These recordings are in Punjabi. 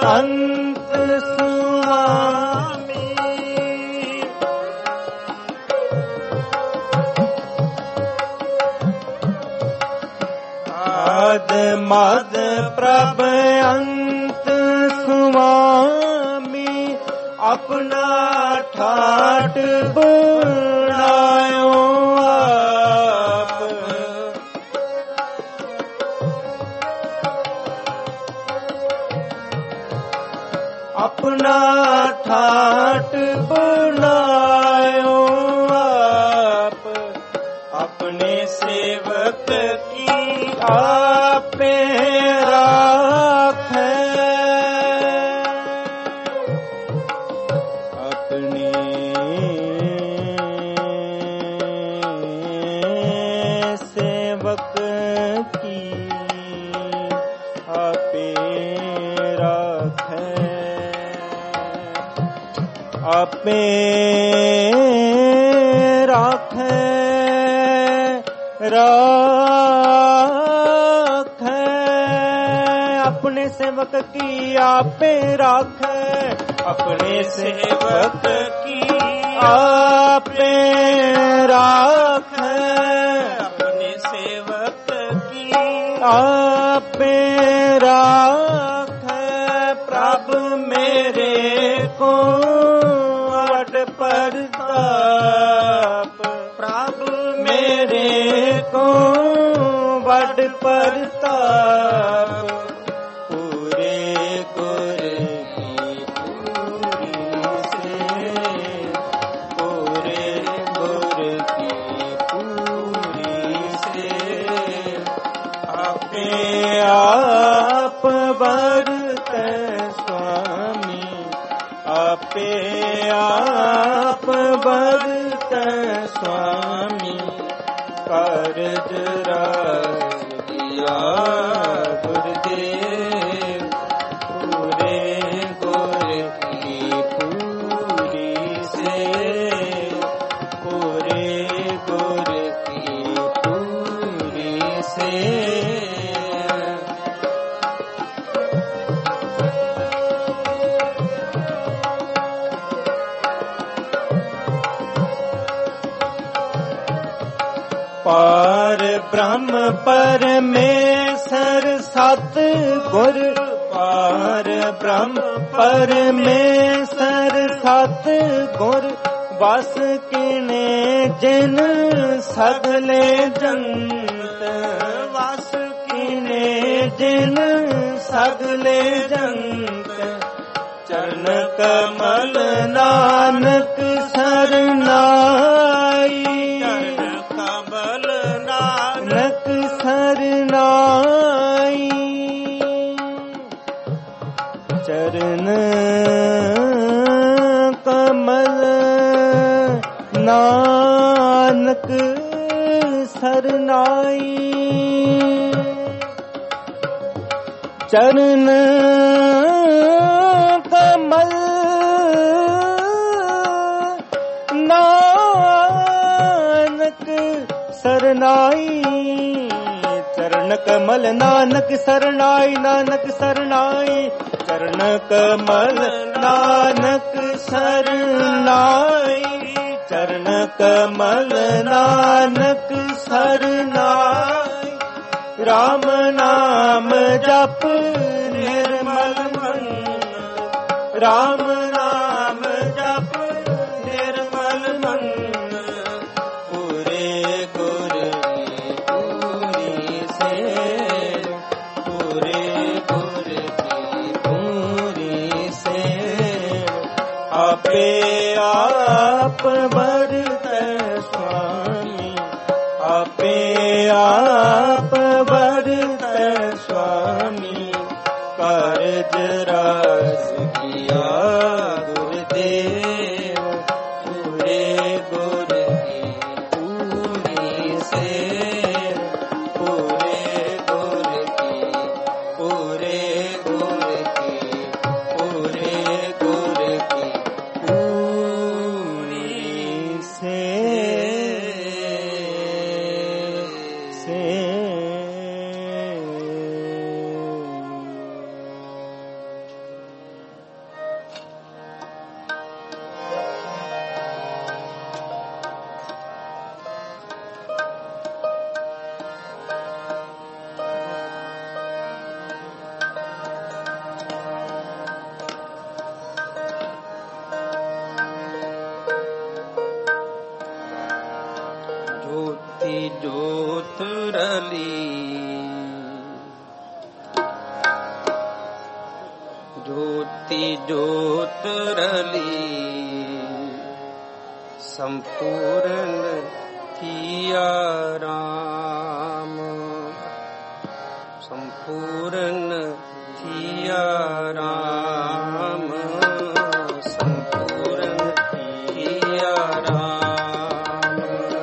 अंत स्वामी। आद मद प्रभ अंत स्वामी, अपना ठाट बनायो आप। अपना ठाट बनायो आप, अपने सेवक की आपे राखे। अपने सेवक की आपे राखे। आपे राखे राखे। अपने सेवक की आपे राखे, अपने सेवक की आपे राखे। अपने सेवक की आपे राखे। प्रभु मेरे को अड परताप, प्रभु मेरे को बड़ परताप। पूरे गुर की पूरी से, पूरे गुर की पूरी से। आपे आप बरते स्वामी, आपे आप बरते स्वामी। कारज रास दिया गुरुदेव, पूरे गुर की पूरी से, पूरे गुर की पूरी से। पार ब्रह्म परमेश्वर सत गुर, पार ब्रह्म परमेश्वर सत गुर। बस किने जिन सगले जंत, बस किने जिन सगले जंत। चरण कमल नानक सरनाई, नानक सरनाई। चरण कमल नानक सरनाई। चरण कमल नानक सरनाई। चरण कमल नानक सरनाई, नानक सरनाई। चरण कमल नानक सरनाई। चरण कमल नानक सरनाई। राम नाम जप निर्मल मन, राम नाम जप निर्मल मन। पूरे गुर की पूरी से, पूरे गुर की पूरी से। आपे आप बरते स्वामी, आपे आप बरते स्वामी। कारज रास किया गुरुदेव, पूरे गुर की पूरी से, पूरे गुर की पूरे गुर की पूरे गुर की पूरी से। ज्योति ज्योत रली संपूर्ण थिया राम संपूर्ण थिया राम संपूर्ण थिया राम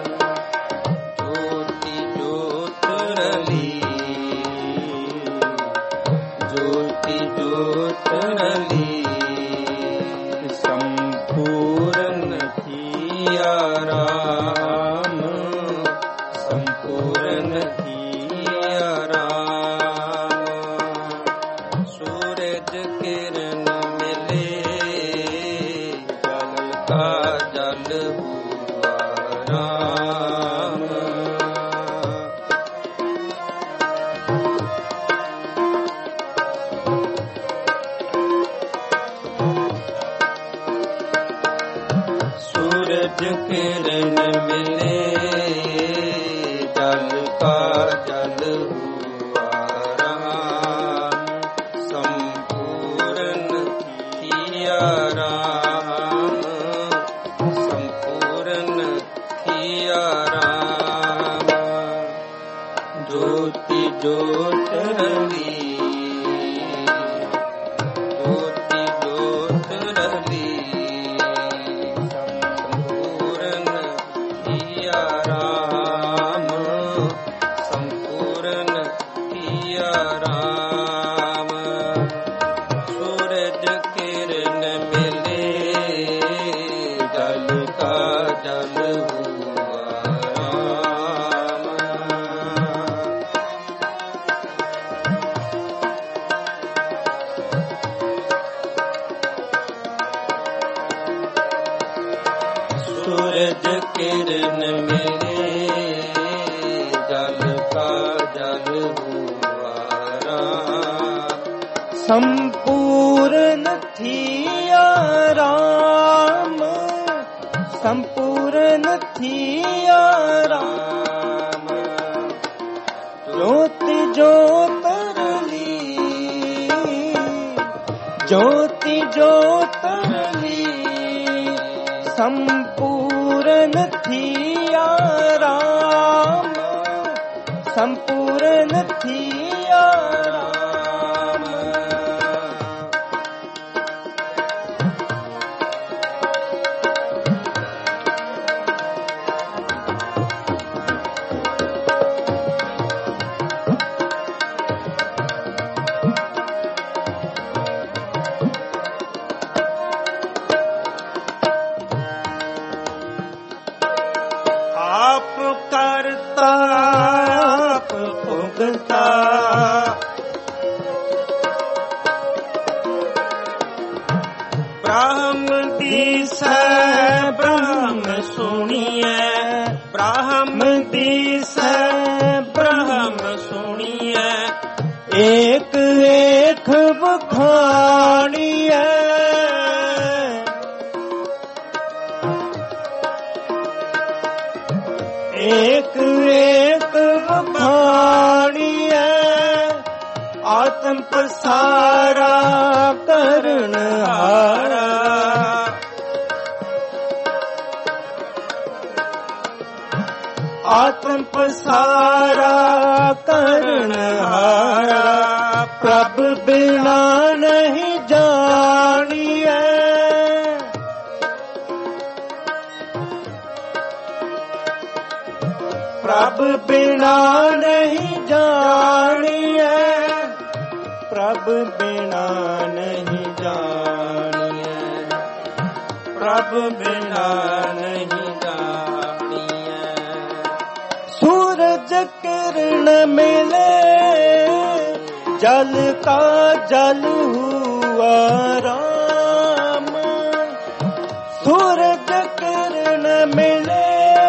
ज्योति ज्योत रली ज्योति ज्योत रली संपूर्ण थिया राम संपूर्ण थिया राम सूरज किरण मिले जल का जल हुआ राम सूरज किरण मिले जल का जल हुआ राम संपूर्ण थिया राम संपूर्ण थिया राम ज्योति ज्योत रली ज्योति ज्योत रली संपूर्ण थिया राम संपूर्ण थिया राम सूरज किरण मिले जल का जल हुआ राम सूरज किरण मिले जल का जल हुआ राम संपूर्ण थिया राम संपूर्ण थिया राम ज्योति ज्योत रली ज्योति ज्योत रली संपूर्ण थिया राम संपूर्ण थिया राम आप करता आप भोगता ब्रह्म दिसै ब्रह्म सुनिए ब्रह्म दिसै ब्रह्म सुनिए एक एक बखानिए एक एक बखानिए आत्म पसारा करण हारा आत्म पसारा करण हारा प्रभ बिना नहीं जानिए प्रभ बिना नहीं जानिए प्रभ बिना नहीं जानिए प्रभ बिना नहीं जानिए सूरज किरण मिले जल का जल हुआ राम सूरज किरण मिले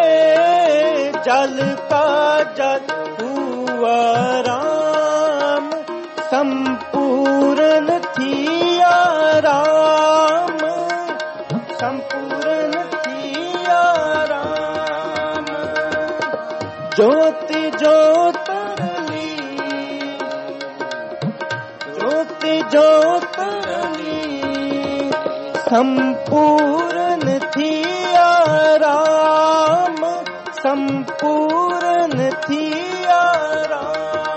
जल का जल हुआ राम संपूर्ण थिया राम संपूर्ण थिया राम ज्योति ज्योत रली ज्योति जोतरली संपूर्ण थिया राम, संपूर्ण थिया राम।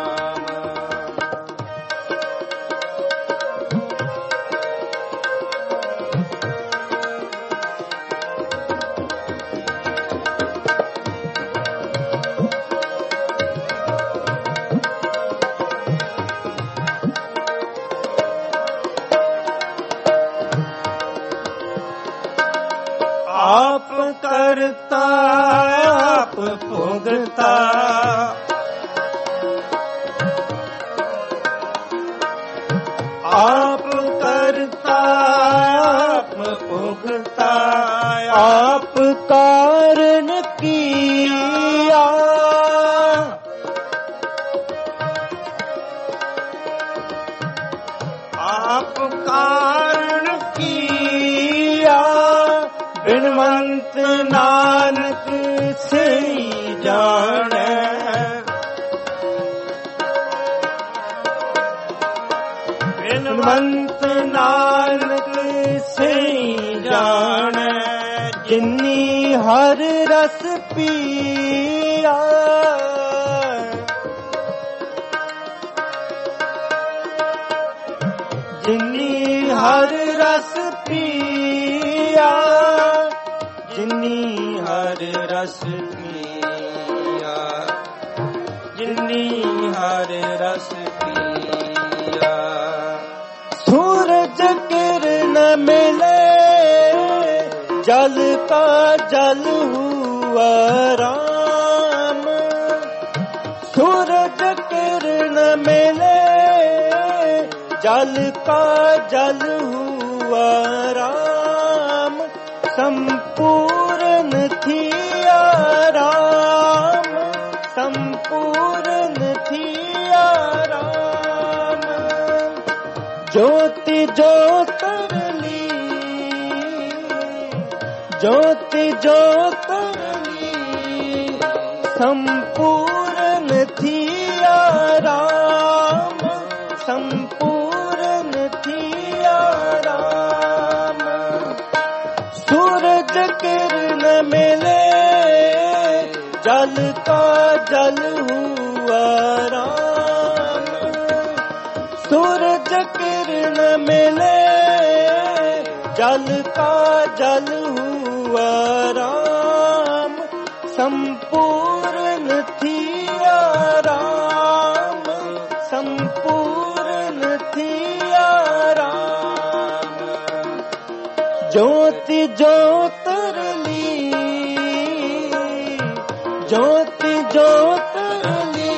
आप करता आप भोगता, आप करता आप भोगता, आप कारण किया, आप कारण किया, बिनवंत नानक से जाने, बिनवंत नानक से जाने, जिन्नी हर रस पिया, जिन्नी हर रस पिया, जिन्नी हर रस पिया, जिन्नी हर रस पिया। सूरज किरण मिले जल का जल हुआ राम, सूरज किरण मिले जल का जल हुआ राम, संपूर्ण थिया राम, संपूर्ण थिया राम। ज्योति ज्योतरली, ज्योति ज्योतरली संपूर्ण थिया राम, संपूर्ण थिया राम। सूरज किरण मिले जल का जल हुआ राम, सूरज किरण मिले जल का जल हुआ राम, संपूर्ण थिया राम, संपूर्ण थिया राम। ज्योति ज्योतरली, ज्योति ज्योतरली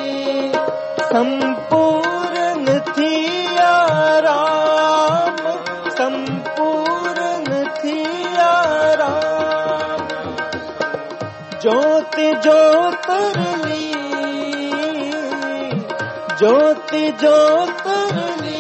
संपूर्ण थिया राम, संपूर्ण थिया राम। ज्योति ज्योतरली, ज्योति ज्योतरली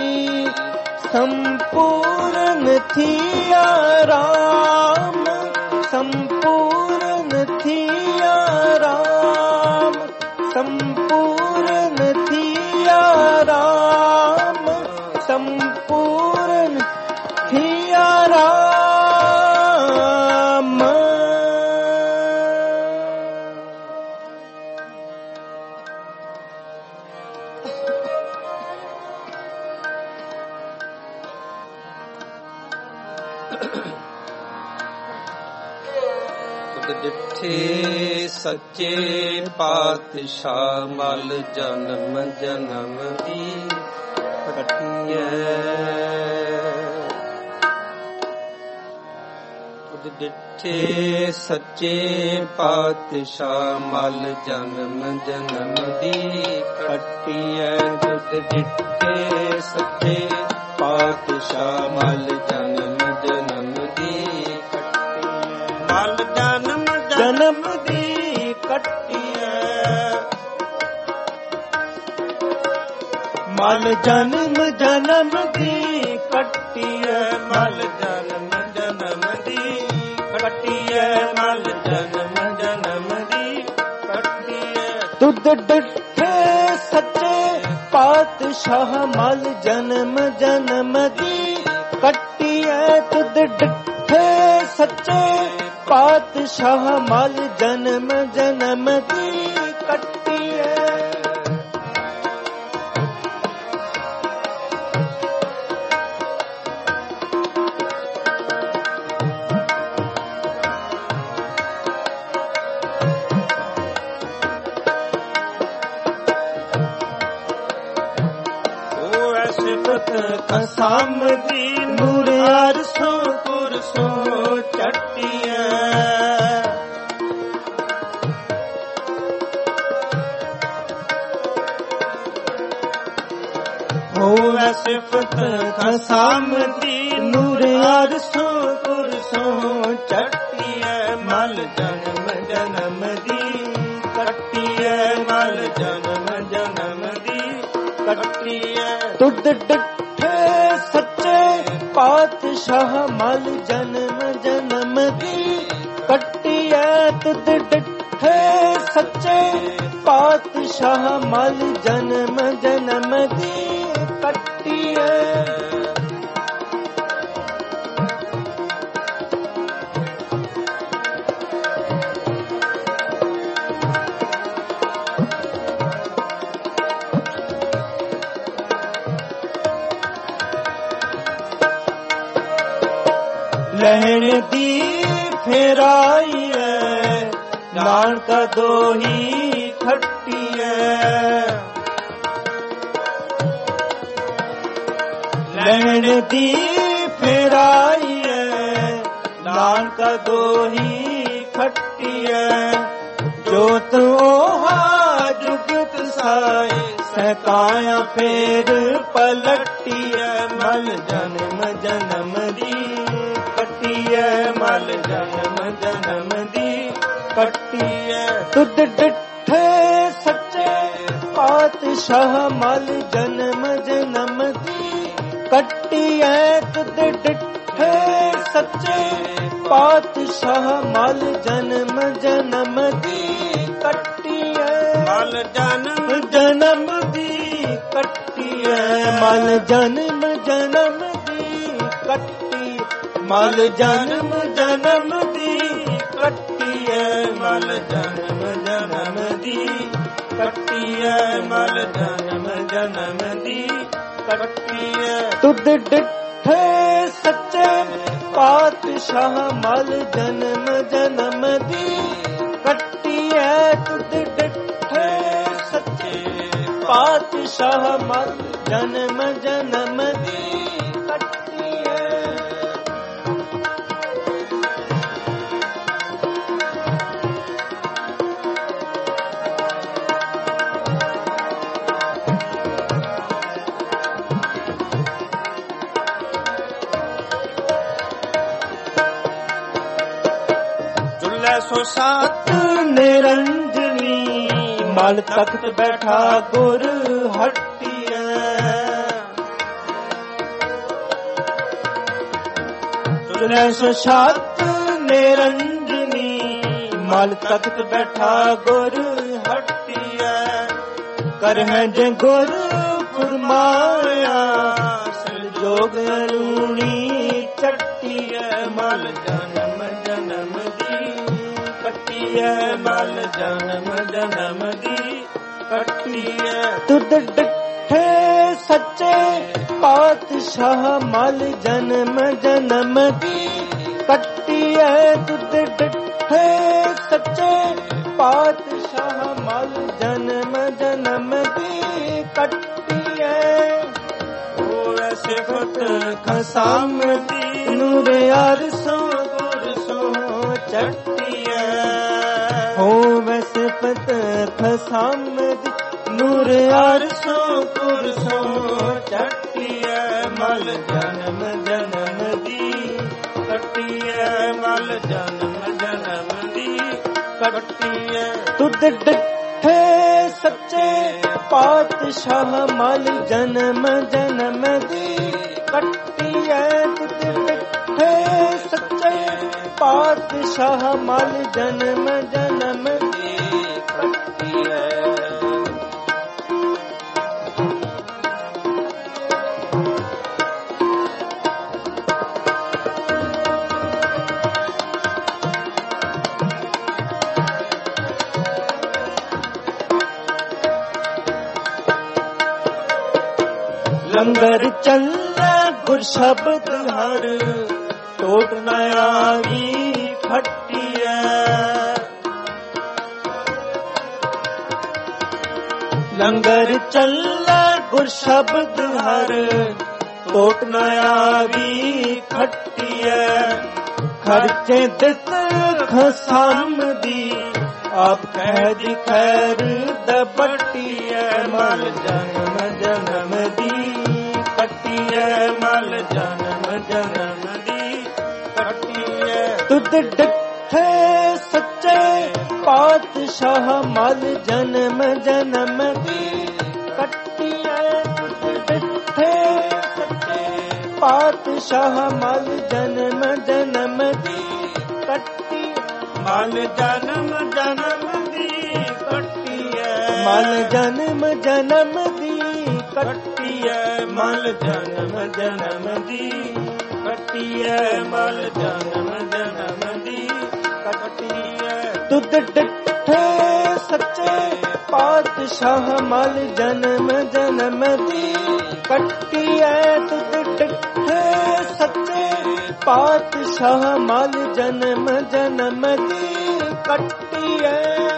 संपूर्ण थिया राम, संपूर्ण थिया राम, संपूर्ण थिया राम, संपूर्ण थिया राम। डिठे सच्चे पातशाह मल जन्म जन्म दी कटिया, डिठे सच्चे पातशाह मल जन्म जन्म दी कटिया, डिठे सच्चे पातशाह मल जन्म जन्म दी मल जन्म जन्म दी कटिया, मल जन्म जन्म दी कटिया, मल जन्म जन्म दी कटिया, मल जन्म जन्म दी कटिया। तुद डिठे सच्चे ਪਾਤਸ਼ਾਹ ਮਲ ਜਨਮ ਜਨਮ ਦੀ ਕੱਟੀ ਐ ਤੁਧ ਡਿਠੇ ਸੱਚੇ ਪਾਤਸ਼ਾਹ ਮਲ ਜਨਮ ਜਨਮ ਦੀ ਕੱਟੀ ਐ ਖਸਮ ਦੀ ਨੂਰ ਅਰਸੋ ਕੁਰਸੋ ਚੱਟੀਐ ਹੋਵੇ ਸਿਫਤ ਖਸਮ ਦੀ ਨੂਰ ਅਰਸੋ ਕੁਰਸੋ ਚੱਟੀਐ ਮਲ ਜਨਮ ਜਨਮ ਦੀ ਕੱਟੀਐ ਮਲ ਜਨਮ ਜਨਮ ਦੀ ਕੱਟੀਐ ਤੁਧ ਡਿਠੇ ਸੱਚੇ ਪਾਤਸ਼ਾਹ ਮਲ ਜਨਮ ਜਨਮ ਦੀ ਕੱਟੀ ਐ ਤੁਧ ਡਿਠੇ ਸੱਚੇ ਪਾਤਸ਼ਾਹ ਮਲ ਜਨਮ ਜਨਮ ਦੀ ਕੱਟੀ ਐ ਲੈਣ ਦੀ ਫੇਰਾਈ ਐ ਨਾਨਕ ਦੋਹੀ ਖੱਟੀ ਐ ਲੈਣ ਦੀ ਫੇਰਾਈ ਐ ਨਾਨਕ ਦੋਹੀ ਖੱਟੀ ਐ ਜੋਤ ਓਹਾ ਜੁਗਤ ਸਾਏ ਸਹਿਕਾਇਆ ਫੇਰ ਪਲਟੀ ਐ ਮਲ ਜਨਮ ਜਨਮ ਦੀ ਕੱਟੀਐ ਮਲ ਜਨਮ ਜਨਮ ਦੀ ਕੱਟੀਐ ਤੁਧ ਡਿਠੇ ਸੱਚੇ ਪਾਤਸ਼ਾਹ ਮਲ ਜਨਮ ਜਨਮ ਦੀ ਕੱਟੀਐ ਤੁਧ ਡਿਠੇ ਸੱਚੇ ਪਾਤਸ਼ਾਹ ਮਲ ਜਨਮ ਜਨਮ ਦੀ ਕੱਟੀਐ ਮਲ ਜਨਮ ਜਨਮ ਦੀ ਕੱਟੀਐ ਮਲ ਜਨਮ ਜਨਮ ਦੀ ਕੱਟੀ ਮਲ ਜਨਮ ਜਨਮ ਦੀ ਕੱਟੀਐ ਮਲ ਜਨਮ ਜਨਮ ਦੀ ਕੱਟੀਐ ਮਲ ਜਨਮ ਜਨਮ ਦੀ ਕੱਟੀਐ ਤੁਧ ਡਿਠੇ ਸੱਚੇ ਪਾਤਸ਼ਾਹ ਮਲ ਜਨਮ ਜਨਮ ਦੀ ਕੱਟੀਐ ਤੁਧ ਡਿਠੇ ਸੱਚੇ ਪਾਤਸ਼ਾਹ ਮਲ ਜਨਮ ਜਨਮ ਦੀ ਕੱਟੀਐ ਸੋ ਸਾਤ ਨਿਰੰਜਨੀ ਮਲ ਤਖਤ ਬੈਠਾ ਗੁਰ ਹਟੀਐ ਤੁਲੈ ਸੋ ਸਾਤ ਨਿਰੰਜਨੀ ਮਲ ਤਖਤ ਬੈਠਾ ਗੁਰ ਹਟੀਐ ਕਰਹਿ ਜੇ ਗੁਰ ਫੁਰਮਾਇਆ ਸੰਜੋਗ ਰੂਣੀ ਚੱਟੀਐ ਮਲ ਜਨਮ ਜਨਮ ਦੀ ਕੱਟੀਐ ਮਲ ਜਨਮ ਜਨਮ ਦੀ ਕੱਟੀਐ ਤੁਧ ਡਿਠੇ ਸੱਚੇ ਪਾਤਸ਼ਾਹ ਮਲ ਜਨਮ ਜਨਮ ਦੀ ਕੱਟੀਐ ਤੁਧ ਡਿਠੇ ਸੱਚੇ ਪਾਤਸ਼ਾਹ ਮਲ ਜਨਮ ਜਨਮ ਦੀ ਕੱਟੀਐ ਹੋਵੇ ਸਿਫਤ ਖਸਮ ਦੀ ਨੂਰ ਅਰਸੋ ਗੁਰਸੋ ਚੱਟੀਐ ਹੋਵੇ ਸਿਫਤ ਖਸਮ ਦੀ ਨੂਰ ਅਰਸੋ ਗੁਰਸੋ ਚੱਟੀਐ ਮਲ ਜਨਮ ਜਨਮ ਦੀ ਕੱਟੀਐ ਮਲ ਜਨਮ ਜਨਮ ਦੀ ਕੱਟੀਐ ਤੁਧ ਡਿਠੇ ਸੱਚੇ ਪਾਤਸ਼ਾਹ ਮਲ ਜਨਮ ਜਨਮ ਦੀ ਕੱਟੀਐ ਤੁਧ ਡਿਠੇ ਸੱਚੇ ਪਾਤਸ਼ਾਹ ਮਲ ਜਨਮ ਜਨਮ ਦੀ ਕੱਟੀਐ ਲੰਗਰ ਚੱਲੇ ਗੁਰ ਸ਼ਬਦ ਹਰ ਟੋਟ ਨਾ ਆਵੀ ਖੱਟੀਐ ਲੰਗਰ ਚੱਲੇ ਗੁਰ ਸ਼ਬਦ ਹਰ ਟੋਟ ਨਾ ਆਵੀ ਖੱਟੀਐ ਖਰਚੇ ਦਿੱਤ ਖਸਮ ਦੀ ਆਪ ਕਹਿ ਦੀ ਖੈਰ ਦਬਟੀਐ ਮਲ ਜਨਮ ਜਨਮ ਦੀ ਕੱਟੀਐ ਮਲ ਜਨਮ ਜਨਮ ਦੀ ਕੱਟੀਐ ਤੁਧ ਡਿਠੇ ਸੱਚੇ ਪਾਤਸ਼ਾਹ ਮਲ ਜਨਮ ਜਨਮ ਦੀ ਕੱਟੀਐ ਤੁਧ ਡਿਠੇ ਸੱਚੇ ਪਾਤਸ਼ਾਹ ਮਲ ਜਨਮ ਜਨਮ ਦੀ ਕੱਟੀ ਮਲ ਜਨਮ ਜਨਮ ਦੀ ਕੱਟੀਐ ਮਲ ਜਨਮ ਜਨਮ ਦੀ ਕੱਟੀਐ ਮਲ ਜਨਮ ਜਨਮ ਦੀ ਕੱਟੀਐ ਮਲ ਜਨਮ ਜਨਮ ਦੀ ਕੱਟੀਐ ਤੁਧ ਡਿਠੇ ਸੱਚੇ ਪਾਤਸ਼ਾਹ ਮਲ ਜਨਮ ਜਨਮ ਦੀ ਕੱਟੀਐ ਤੁਧ ਡਿਠੇ ਸੱਚੇ ਪਾਤਸ਼ਾਹ ਮਲ ਜਨਮ ਜਨਮ ਦੀ ਕੱਟੀਐ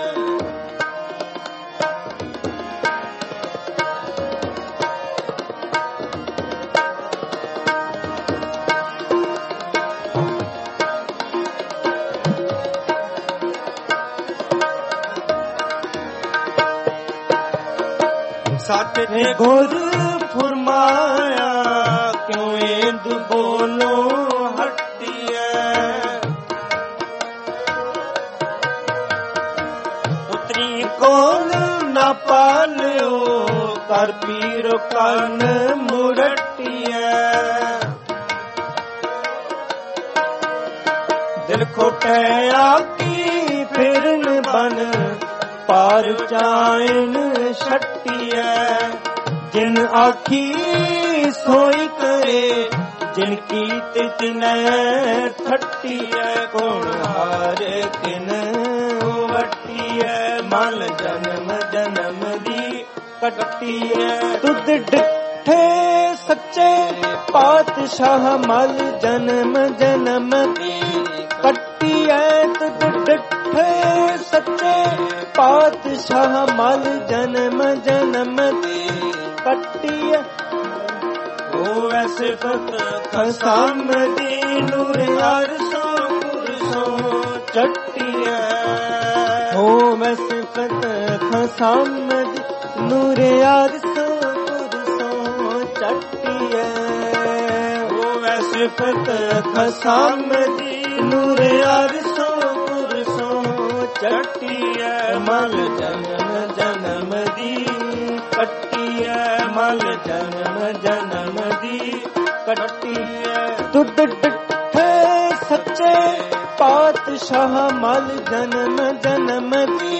ਸਤ ਨੇ ਗੁਰ ਫਰਮਾਇਆ ਕਿਉਂ ਇੰਦ ਬੋਲੋ ਹਟੀਐ ਪੁੱਤਰੀ ਕੋਲ ਨਾ ਪਾਲਿਓ ਕਰ ਪੀਰ ਕੰਨ ਮੁਰਟੀਐ ਦਿਲ ਖੋਟਿਆ ਕੀ ਫਿਰਨ ਬਨ ਪਾਰ ਚਾਇਨ ਛੱਟੀਐ ਜਿਨ ਆਖੀ ਸੋਈ ਕਰੇ ਜਿਨ ਕੀਤ ਤਿਨੈ ਠੱਟੀਐ ਕੋਣ ਹਾਰੇ ਕਿਨ ਵਟੀਐ ਮਲ ਜਨਮ ਜਨਮ ਦੀ ਕੱਟੀਐ ਤੁਧ ਡਿਠੇ ਸੱਚੇ ਪਾਤਸ਼ਾਹ ਮਲ ਜਨਮ ਜਨਮ ਦੀ ਕੱਟੀਐ ਤੁਧ ਡਿਠੇ ਸੱਚੇ ਪਾਤਸ਼ਾਹ ਮਲ ਜਨਮ ਜਨਮ ਦੀ ਕੱਟੀਐ ਹੋਵੈ ਸਿਫਤ ਖਸਮ ਦੀ ਨੂਰ ਅਰਸੋਂ ਪੁਰਸੋਂ ਚੱਟੀਐ ਹੋਵੈ ਸਿਫਤ ਖਸਮ ਦੀ ਨੂਰ ਅਰਸੋਂ ਪੁਰਸੋਂ ਚੱਟੀਐ ਹੋਵੈ ਸਿਫਤ ਖਸਮ ਦੀ ਨੂਰ ਅਰਸੋਂ ਪੁਰਸੋਂ ਚੱਟੀਐ ਮਲ ਜਨਮ ਜਨਮ ਦੀ ਕੱਟੀਐ ਮਲ ਜਨਮ ਜਨਮ ਦੀ ਕੱਟੀਐ ਤੁਧ ਡਿਠੇ ਸੱਚੇ ਪਾਤਸ਼ਾਹ ਮਲ ਜਨਮ ਜਨਮ ਦੀ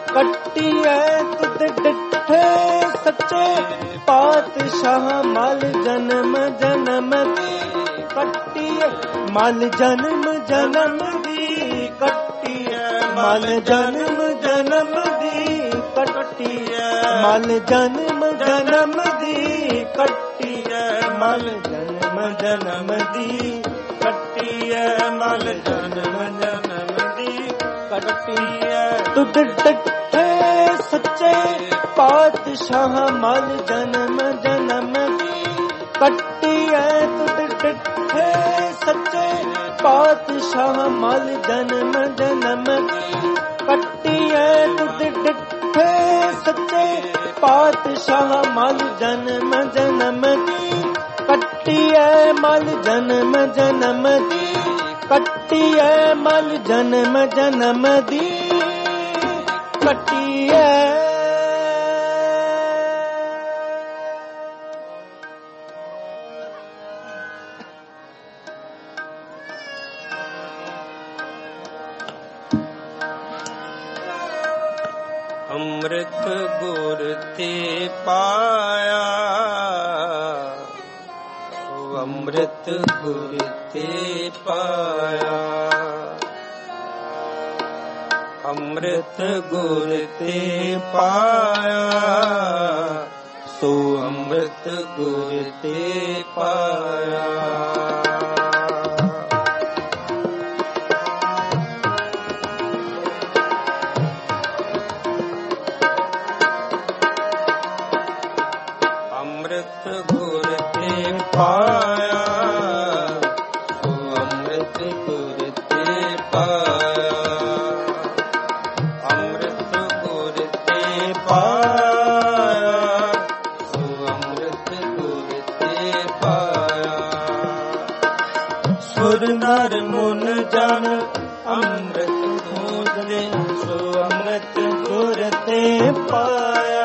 ਕੱਟੀਐ ਤੁਧ ਡਿਠੇ ਸੱਚੇ ਪਾਤਸ਼ਾਹ ਮਲ ਜਨਮ ਜਨਮ ਦੀ ਕੱਟੀਐ ਮਲ ਜਨਮ ਜਨਮ ਦੀ ਕੱਟੀਐ ਮਲ ਜਨਮ ਜਨਮ ਦੀ ਕੱਟੀਐ ਮਲ ਜਨਮ ਜਨਮ ਦੀ ਕੱਟੀਐ ਮਲ ਜਨਮ ਜਨਮ ਦੀ ਕੱਟੀਐ ਮਲ ਜਨਮ ਜਨਮ ਦੀ ਕੱਟੀਐ ਤੁਧ ਡਿਠੇ ਸੱਚੇ ਪਾਤਸ਼ਾਹ ਮਲ ਜਨਮ ਜਨਮ ਦੀ ਕੱਟੀਐ ਤੁਧ ਡਿਠੇ ਸੱਚੇ ਪਾਤਸ਼ਾਹ ਮਲ ਜਨਮ ਜਨਮ ਦੀ ਕੱਟੀਐ ਤੁਧ ਡਿਠੇ ਸੱਚੇ ਪਾਤਸ਼ਾਹ ਮਲ ਜਨਮ ਜਨਮ ਦੀ ਕੱਟੀਐ ਮਲ ਜਨਮ ਜਨਮ ਦੀ ਕੱਟੀਐ ਮਲ ਜਨਮ ਜਨਮ ਦੀ ਕੱਟੀਐ ਅੰਮ੍ਰਿਤ ਗੁਰ ਤੇ ਪਾਇਆ ਅੰਮ੍ਰਿਤ ਗੁਰ ਤੇ ਪਾਇਆ ਅੰਮ੍ਰਿਤ ਗੁਰ ਤੇ ਪਾਇਆ ਸੋ ਅੰਮ੍ਰਿਤ ਗੁਰ ਤੇ ਪਾਇਆ। ਅੰਮ੍ਰਿਤ ਗੁਰ ਤੇ ਪਾਇਆ, ਸੋ ਅੰਮ੍ਰਿਤ ਗੁਰ ਤੇ ਪਾਇਆ। ਅੰਮ੍ਰਿਤ ਗੁਰ ਤੇ ਪਾਇਆ, ਸੋ ਅੰਮ੍ਰਿਤ ਗੁਰ ਤੇ ਪਾਇਆ। ਸੁਰ ਨਰ ਮੁਨ ਜਨ ਅੰਮ੍ਰਿਤ ਖੋਜਦੇ, ਸੋ ਅੰਮ੍ਰਿਤ ਗੁਰ ਤੇ ਪਾਇਆ।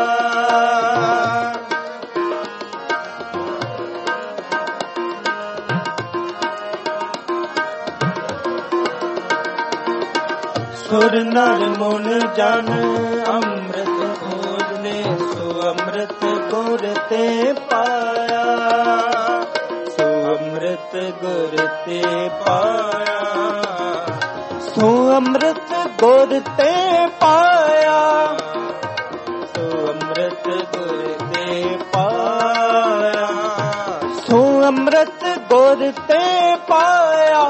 ਸੁਰ ਨਰ ਮੁਨ ਜਨ ਅੰਮ੍ਰਿਤ ਖੋਜਨੇ, ਸੋ ਅੰਮ੍ਰਿਤ ਗੁਰ ਤੇ ਪਾਇਆ। ਸੋ ਅੰਮ੍ਰਿਤ ਗੁਰ ਤੇ ਪਾਇਆ, ਸੋ ਅੰਮ੍ਰਿਤ ਗੁਰ ਤੇ ਪਾਇਆ। ਸੋ ਅੰਮ੍ਰਿਤ ਗੁਰ ਤੇ ਪਾਇਆ, ਸੋ ਅੰਮ੍ਰਿਤ ਗੁਰ ਤੇ ਪਾਇਆ।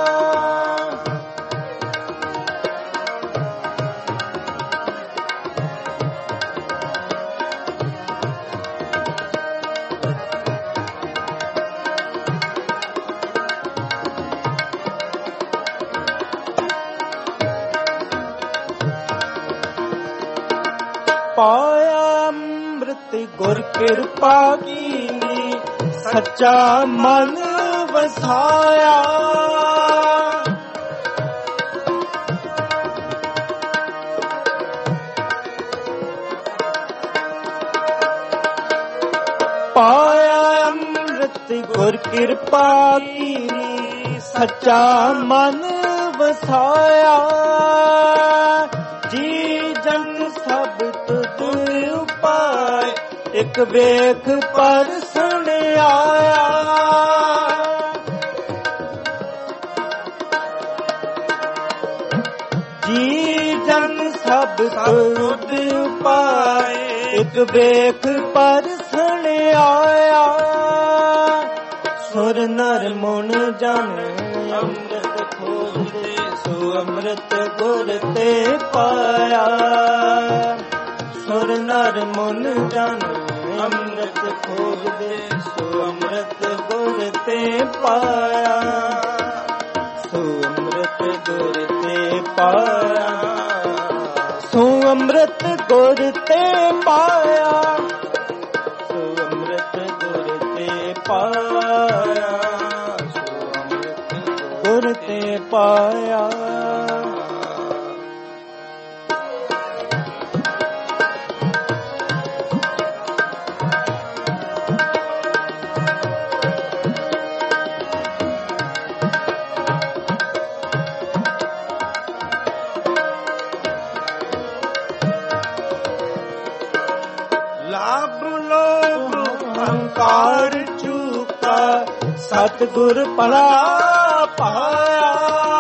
ਪਾਇਆ ਅੰਮ੍ਰਿਤ ਗੁਰ ਕਿਰਪਾ ਕੀਨੀ, ਸੱਚਾ ਮਨ ਵਸਾਇਆ। ਪਾਇਆ ਅੰਮ੍ਰਿਤ ਗੁਰ ਕਿਰਪਾ ਕੀਨੀ, ਸੱਚਾ ਮਨ ਵਸਾਇਆ। ਜੀ ਜਨ ਸਭ ਤੁਧ ਉਪਾਏ, ਇੱਕ ਵੇਖ ਪਰਸਣ ਆਇਆ। ਜੀ ਜਨ ਸਭ ਤੁਧ ਉਪਾਏ, ਇੱਕ ਵੇਖ ਪਰਸਣ ਆਇਆ। ਸੁਰ ਨਰ ਮੁਨ ਜਨ ਅੰਮ੍ਰਿਤ ਖੋਜਦੇ, ਸੋ ਅੰਮ੍ਰਿਤ ਗੁਰ ਤੇ ਪਾਇਆ। ਸੁਰ ਨਰ ਮੁਨ ਜਨ ਅੰਮ੍ਰਿਤ ਖੋਜਦੇ, ਸੋ ਅੰਮ੍ਰਿਤ ਗੁਰ ਤੇ ਪਾਇਆ। ਸੋ ਅੰਮ੍ਰਿਤ ਗੁਰ ਤੇ ਪਾਇਆ, ਸੋ ਅੰਮ੍ਰਿਤ ਗੁਰ ਤੇ ਪਾਇਆ। ਸੋ ਅੰਮ੍ਰਿਤ ਗੁਰ ਤੇ ਪਾਇਆ, ਸੋ ਅੰਮ੍ਰਿਤ ਗੁਰ ਤੇ ਪਾਇਆ। ਲਾਭ ਲੋਭ ਅਹੰਕਾਰ ਚੂਕਾ, ਸਤਿਗੁਰ ਭਲਾ ਪਾਇਆ।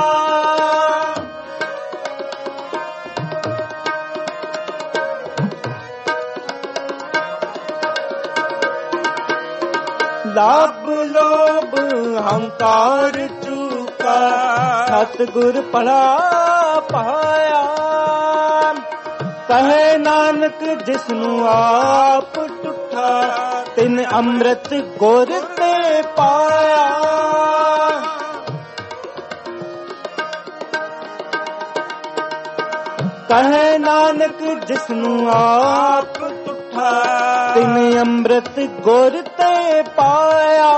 ਲਾਭ ਲੋਭ ਅਹੰਕਾਰ ਚੂਕਾ, ਸਤਿਗੁਰ ਭਲਾ ਪਾਇਆ। ਕਹੇ ਨਾਨਕ ਜਿਸਨੂੰ ਆਪ ਟੁੱਠਾ, ਤਿਨ ਅੰਮ੍ਰਿਤ ਗੁਰ ਤੇ ਪਾਇਆ। ਕਹੇ ਨਾਨਕ ਜਿਸਨੂੰ ਆਪ ਟੁੱਠਾ, ਤਿਨ ਅੰਮ੍ਰਿਤ ਗੁਰ ਤੇ ਪਾਇਆ।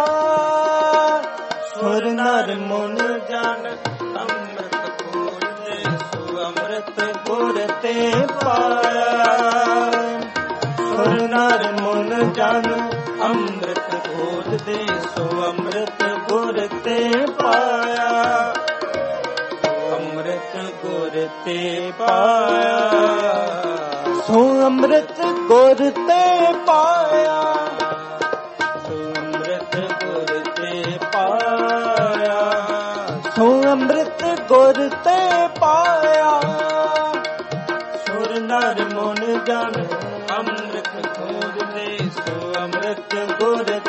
ਸੁਰ ਨਰ ਮੁਨ ਜਨ ਅੰਮ੍ਰਿਤ ਖੋਜਦੇ, ਸੋ ਅੰਮ੍ਰਿਤ ਗੁਰ ਤੇ ਪਾਇਆ। ਸੁਰ ਨਰ ਮੁਨ ਜਨ ਅੰਮ੍ਰਿਤ ਖੋਜਦੇ, ਸੋ ਅੰਮ੍ਰਿਤ ਗੁਰ ਤੇ ਪਾਇਆ। ਅੰਮ੍ਰਿਤ ਗੁਰ ਤੇ ਪਾਇਆ, ਸੋ ਅੰਮ੍ਰਿਤ ਗੁਰ ਤੇ ਪਾਇਆ। ਸੋ ਅੰਮ੍ਰਿਤ ਗੁਰ ਤੇ ਪਾਇਆ, ਸੋ ਅੰਮ੍ਰਿਤ ਗੁਰ ਤੇ ਪਾਇਆ। ਸੁਰ ਨਰ ਮੁਨ ਜਨ ਅੰਮ੍ਰਿਤ ਖੋਜਦੇ,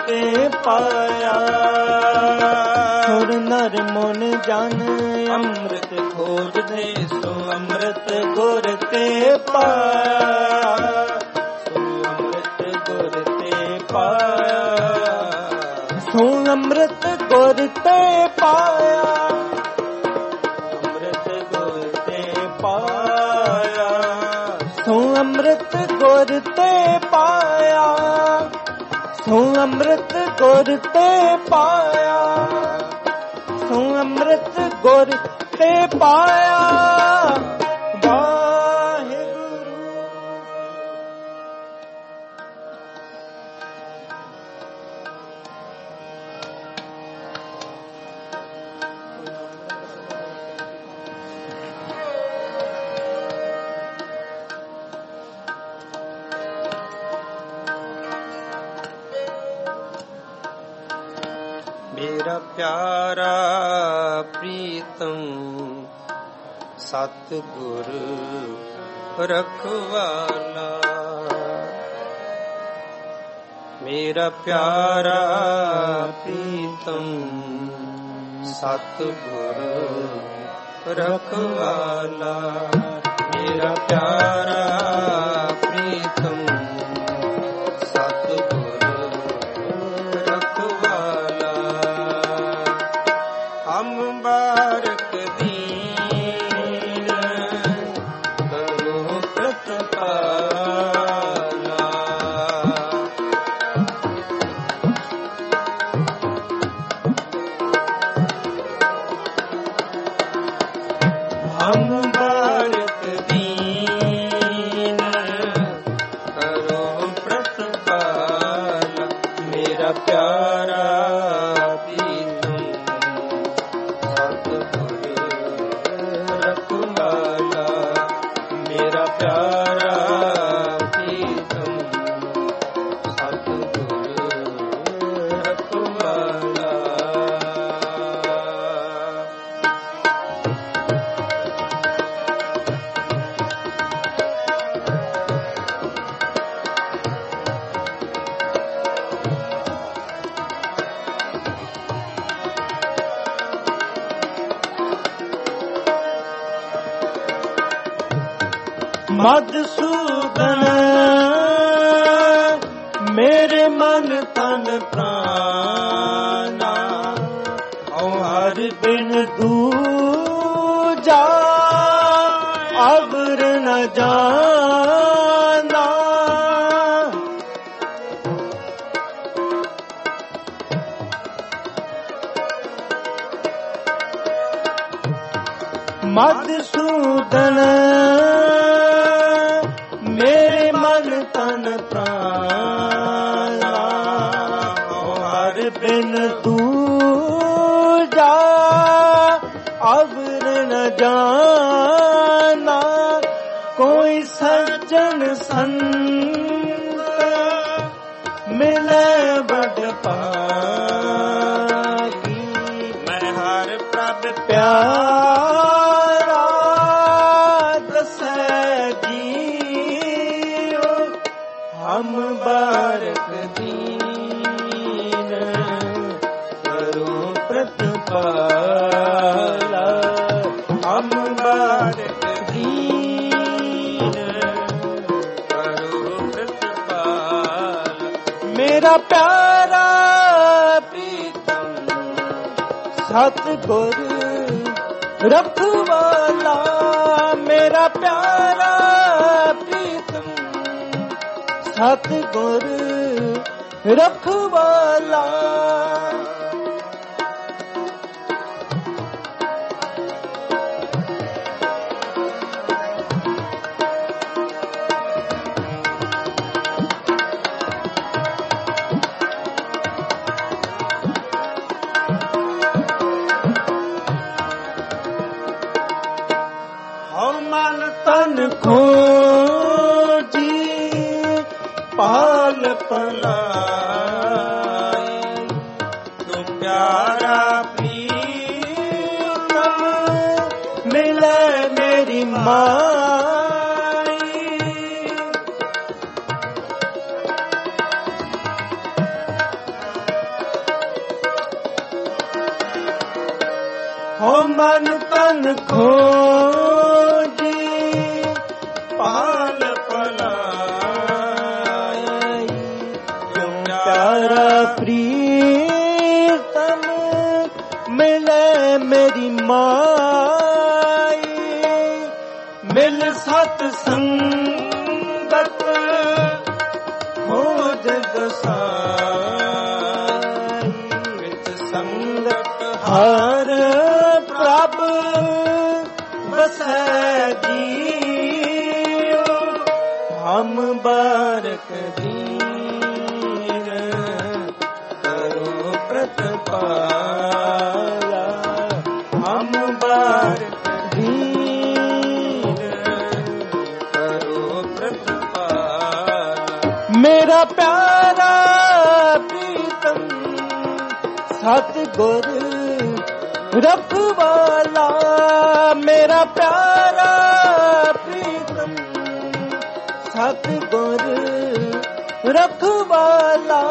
ਤੇ ਪਾਇਆ। ਸੁਰ ਨਰ ਮਨ ਜਨ ਅੰਮ੍ਰਿਤ ਖੋਜਦੇ ਸੋ ਅੰਮ੍ਰਿਤ ਗੁਰ ਤੇ ਪਾਇਆ। ਸੋ ਅੰਮ੍ਰਿਤ ਗੁਰ ਤੇ ਪਾਇਆ। ਸੋ ਅੰਮ੍ਰਿਤ ਗੁਰ ਤੇ ਪਾਇਆ। ਅੰਮ੍ਰਿਤ ਗੁਰ ਤੇ ਪਾਇਆ। ਸੋ ਅੰਮ੍ਰਿਤ ਗੁਰ ਤੇ ਪਾਇਆ। ਸੋ ਅੰਮ੍ਰਿਤ ਗੁਰ ਤੇ ਪਾਇਆ। ਸੋ ਅੰਮ੍ਰਿਤ ਗੁਰ ਤੇ ਪਾਇਆ। ਮੇਰਾ ਪਿਆਰਾ ਪ੍ਰੀਤਮ ਸਤਿਗੁਰ ਰਖਵਾਲਾ। ਮੇਰਾ ਪਿਆਰਾ ਪ੍ਰੀਤਮ ਸਤਿਗੁਰ ਰਖਵਾਲਾ। ਮੇਰਾ ਪਿਆਰਾ ਪ੍ਰੀਤਮ ਬਾਰਕ ਦੀਨ ਕਰੋ ਪ੍ਰਤਪਾਲਾ। ਹਮ ਬਾਰਕ ਦੀਨ ਕਰੋ ਪ੍ਰਤਪਾਲਾ। ਮੇਰਾ ਪਿਆਰਾ ਮਧੂਸੂਦਨ ਮੇਰੇ ਮਨ ਤਨ ਪ੍ਰਾਨਾ। ਓ ਹਰ ਬਿਨ ਦੂਜਾ ਅਵਰ ਨ ਜਾਨਾ। ਮਧੂਸੂਦਨ ਮੇਰੇ ਮਨ ਤਨ ਪ੍ਰਾਨਾ। ਹਰ ਬਿਨ ਦੂਜਾ ਅਵਰ ਨ ਜਾਨਾ। ਕੋਈ ਸੱਜਣ ਸੰਤ ਮਿਲੇ ਬੜ ਭਾਗੀ। ਮੈਂ ਹਰ ਪ੍ਰਭ ਪਿਆਰਾ ਦਸੈ ਜੀਓ। ਹਮ ਬਾਰਕ ਦੀਨ ਕਰੋ ਪ੍ਰਤਪਾਲਾ। ਹਮ ਬਾਰਕ ਦੀਨ ਕਰੋ ਪ੍ਰਤਪਾਲਾ। ਮੇਰਾ ਪਿਆਰਾ ਪ੍ਰੀਤਮ ਸਤਿਗੁਰ ਰਖਵਾਲਾ। ਮੇਰਾ ਪਿਆਰਾ ਪ੍ਰੀਤਮ ਸਤਿਗੁਰ ਰਖਵਾਲਾ। ਹਉ ਮਨ ਤਨ ਖੋਜੀ ਪਾਲ ਪਲਾਈ। ਤੂੰ ਪਿਆਰਾ ਪ੍ਰੀਤਮ ਮਿਲੇ ਮੇਰੀ ਮਾਈ। ਹੋ ਮਨ ਤਨ ਖੋਜੀ ਪਾਲ ਪਲਾਈ ਕਿਉਂ ਪਿਆਰਾ ਪ੍ਰੀਤਮ ਮਿਲੇ ਮੇਰੀ ਮਾਈ ਮਿਲ ਸਤ ਸੰਗਤ ਖੋਜ ਦਸਾਈ ਵਿੱਚ ਸੰਗਤ ਹਰ ਪ੍ਰਭ ਵਸੈ ਜੀਉ ਹਮ ਬਾਰਕ ਦੀਨ ਕਰੋ ਪ੍ਰਤਪਾਲਾ ਹਮ ਬਾਰਕ ਦੀਨ ਕਰੋ ਪ੍ਰਤਪਾਲਾ ਮੇਰਾ ਪਿਆਰਾ ਪ੍ਰੀਤਮ ਸਤਿਗੁਰ ਰਖਵਾਲਾ ਮੇਰਾ ਪਿਆਰਾ ਪ੍ਰੀਤਮ ਸਤਿਗੁਰ ਰਖਵਾਲਾ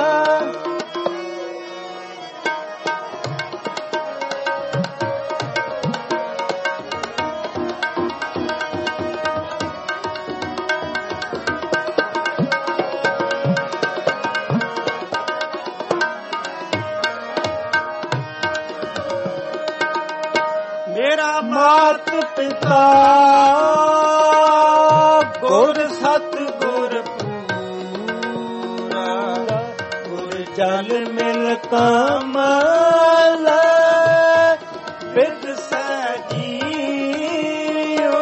ਮੇਰਾ ਮਾਤ ਪਿਤਾ ਗੁਰ ਸਤ ਗੁਰ ਪੂਰਾ ਗੁਰ ਜਲ ਮਿਲ ਕਮਲ ਬਿਦ ਸਜੀਓ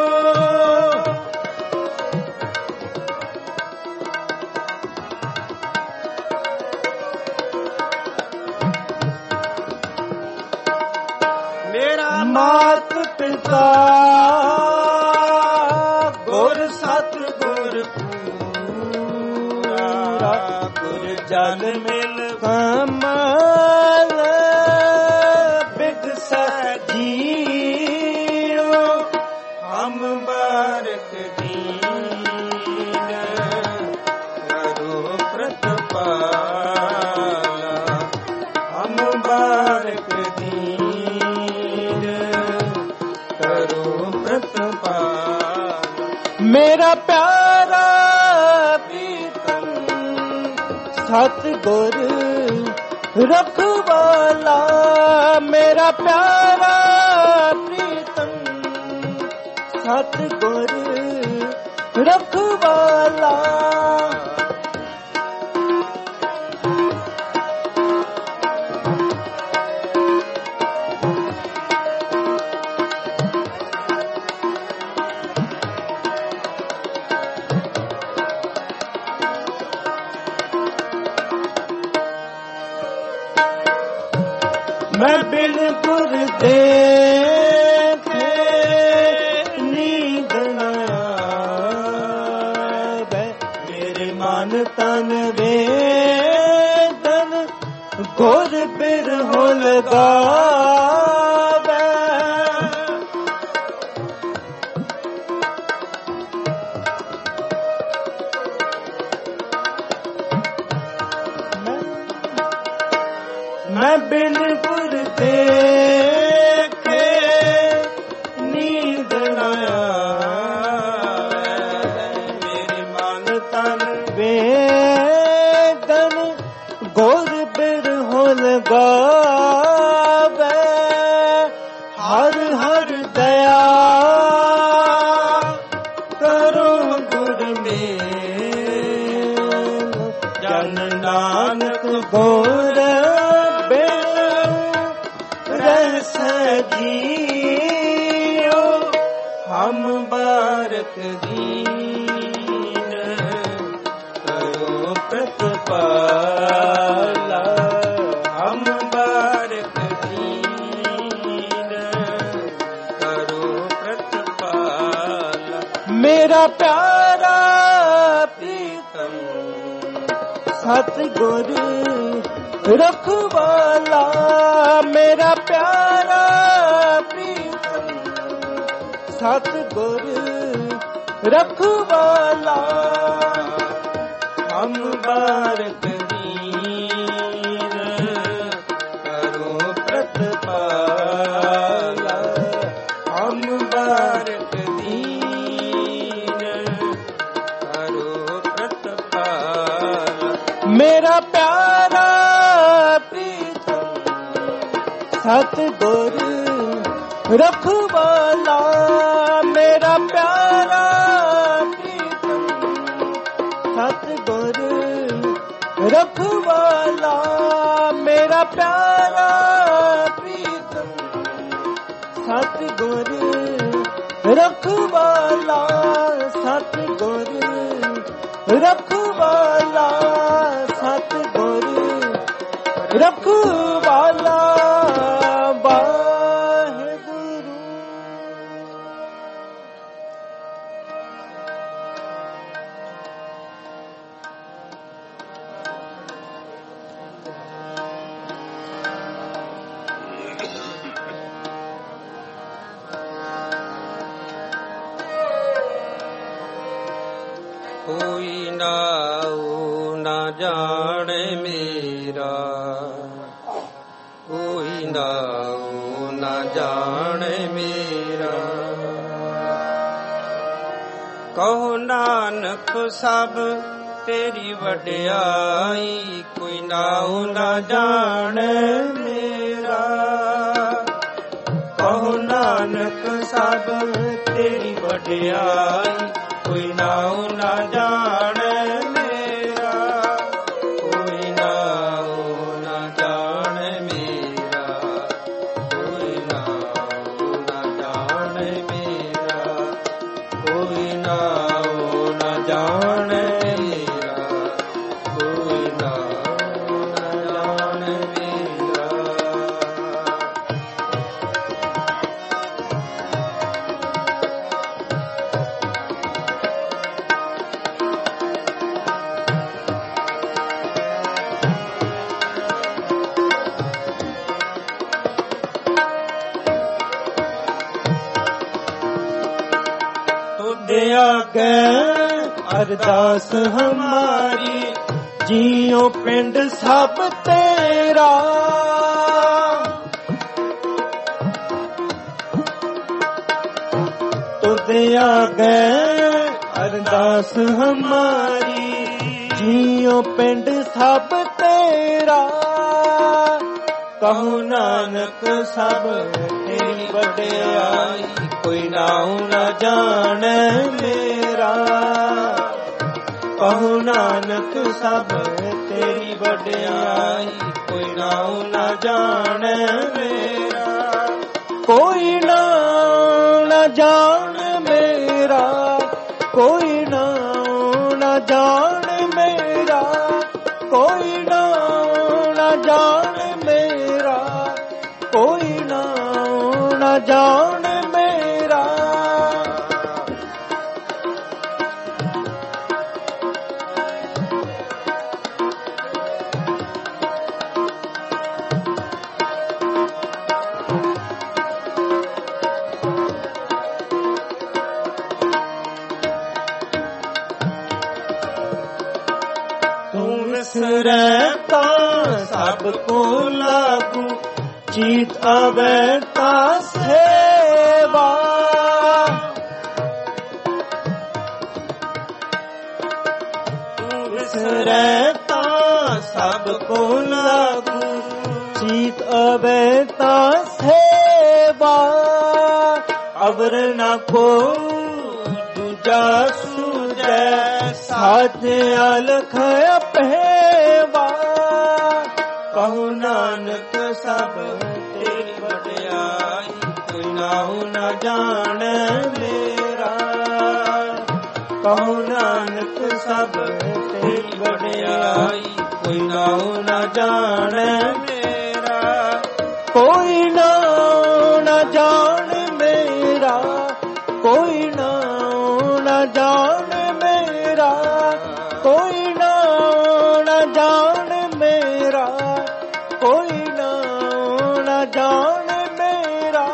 ਮੇਰਾ ਮਾਤ ਪਿਤਾ ਗੁਰ ਸਤ ਗੁਰ ਪੂਰਾ ਗੁਰ ਜਲ ਮਿਲ ਕਮਲ ਬਿਦ ਸਜੀਓ ਹਮ ਬਾਰਕ ਦੀਨ ਕਰੋ ਪ੍ਰਤਪਾਲਾ ਹਮ ਬਾਰਕ ਦੀਨ ਕਰੋ ਪ੍ਰਤਪਾਲਾ ਮੇਰਾ ਪਿਆਰਾ ਪ੍ਰੀਤਮ ਸਤਿਗੁਰ ਰਖਵਾਲਾ ਮੇਰਾ ਪਿਆਰਾ ਪ੍ਰੀਤਮ ਸਤਿਗੁਰ ਰਖਵਾਲਾ ਮੈਂ ਬਿਨ ਗੁਰ ਦੇਖੇ ਨੀਂਦ ਨ ਆਵੇ ਮੇਰੇ ਮਨ ਤਨ ਵੇਦਨ ਗੁਰ ਬਿਰਹੁ ਲਗਾਵੇ ਮੈਂ ਬਿਨ ਗੁਰ ਦੇਖੇ ਨੀਂਦ ਨ ਆਵੇ ਮੇਰੇ ਮਨ ਤਨ ਵੇਦਨ ਗੁਰ ਬਿਰਹੁ ਲਗਾਵੇ ਹਰ ਹਰ ਦਇਆ ਕਰੋ ਗੁਰ ਮੇਲ ਜਨ ਨਾਨਕ ਗੁਰ ਸਜੀਓ ਹਮ ਬਾਰਕ ਦੀਨ ਕਰੋ ਪ੍ਰਤਪਾਲਾ ਹਮ ਬਾਰਕ ਦੀਨ ਕਰੋ ਪ੍ਰਤਪਾਲਾ ਮੇਰਾ ਪਿਆਰਾ ਪ੍ਰੀਤਮ ਸਤਿਗੁਰ ਰਖਵਾਲਾ ਮੇਰਾ ਪਿਆਰਾ ਪ੍ਰੀਤਮ ਸਤਿਗੁਰ ਰਖਵਾਲਾ ਹਮ ਬਾਰਕ ਦੀਨ ਕਰੋ ਪ੍ਰਤਪਾਲਾ ਸਤਿਗੁਰ ਰਖਵਾਲਾ ਮੇਰਾ ਪਿਆਰਾ ਪ੍ਰੀਤਮ, ਸਤਿਗੁਰ ਰਖਵਾਲਾ ਮੇਰਾ ਪਿਆਰਾ ਪ੍ਰੀਤਮ, ਸਤਿਗੁਰ ਰਖਵਾਲਾ, ਸਤਿਗੁਰ ਰਖਵਾਲਾ, ਸਤਿਗੁਰ ਰਖਵਾਲਾ ਵਾਹਿਗੁਰੂ। ਕੋਈ ਨਾਉ ਨਾ ਜਾਣੇ ਮੇਰਾ, ਕੋਈ ਨਾਉ ਨਾ ਜਾਣੇ ਮੇਰਾ। ਕਹੋ ਨਾਨਕ ਸਭ ਤੇਰੀ ਵਡਿਆਈ, ਕੋਈ ਨਾਉ ਨਾ ਜਾਣੇ ਮੇਰਾ। ਕਹੋ ਨਾਨਕ ਸਭ ਤੇਰੀ ਵਡਿਆਈ, ਕੋਈ ਨਾਉ ਨਾ ਜਾਣੇ ਮੇਰਾ। ਕੋਈ ਨਾਉ ਨਾ ਜਾਣੇ ਮੇਰਾ, ਕੋਈ ਨਾਉ ਨਾ ਜਾਣੇ ਮੇਰਾ, ਕੋਈ ਨਾਉ ਨਾ ਜਾਣੇ ਮੇਰਾ, ਕੋਈ ਨਾਉ ਨਾ ਜਾਣੇ ਮੇਰਾ। आगे अरदास हमारी, जियो पिंड सब तेरा। तुझे आगे अरदास हमारी, जियो पिंड सब तेरा। कहूँ नानक सब तेरी वडियाई, कोई नाऊ न जाने मेरा। कहूँ नानक सब तेरी वडियाई, कोई नाऊ न जाने मेरा। कोई नाऊ न जाने मेरा, कोई नाऊ न जाने मेरा, कोई नाऊ न जाने मेरा, कोई नाऊ न जाने मेरा। तू विसरता सबको लागू, जीत आवे ता सेवा। तू विसरता सबको लागू, जीत आवे ता सेवा। अवर न को दूजा सूझे, साथ अलख अपेवा। कहूँ नानक सब तेरी वडियाई, कोई नाऊ न जाने मेरा। कहूँ नानक सब तेरी वडियाई, कोई नाऊ न जाने मेरा। कोई नाऊ न जाने मेरा, कोई नाऊ न जाने मेरा, कोई नाऊ न जाने मेरा, कोई नाऊ न जाने मेरा।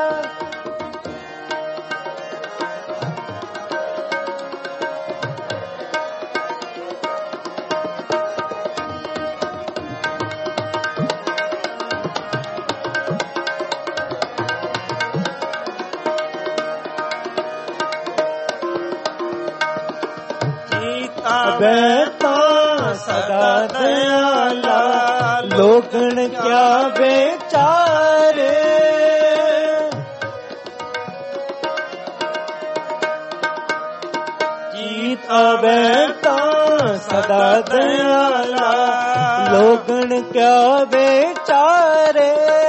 बैठा सदा दयाला, लोगन क्या बेचारे। ਆਵੇ ਤਾਂ ਸਦਾ ਦਇਆਲਾ, ਲੋਗਣ ਕਿਆ ਵਿਚਾਰੇ,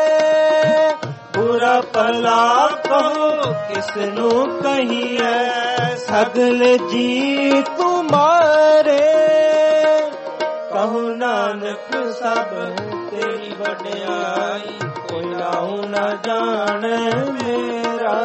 ਬੁਰਾ ਭਲਾ ਕਹੋ ਕਿਸ ਨੂੰ ਕਹੀਐ, ਸਗਲ ਜੀ ਤੁਮਾਰੇ। ਕਹੋ ਨਾਨਕ ਸਭ ਤੇਰੀ ਵਡਿਆਈ, ਕੋਈ ਨਾਉ ਨਾ ਜਾਣੈ ਮੇਰਾ।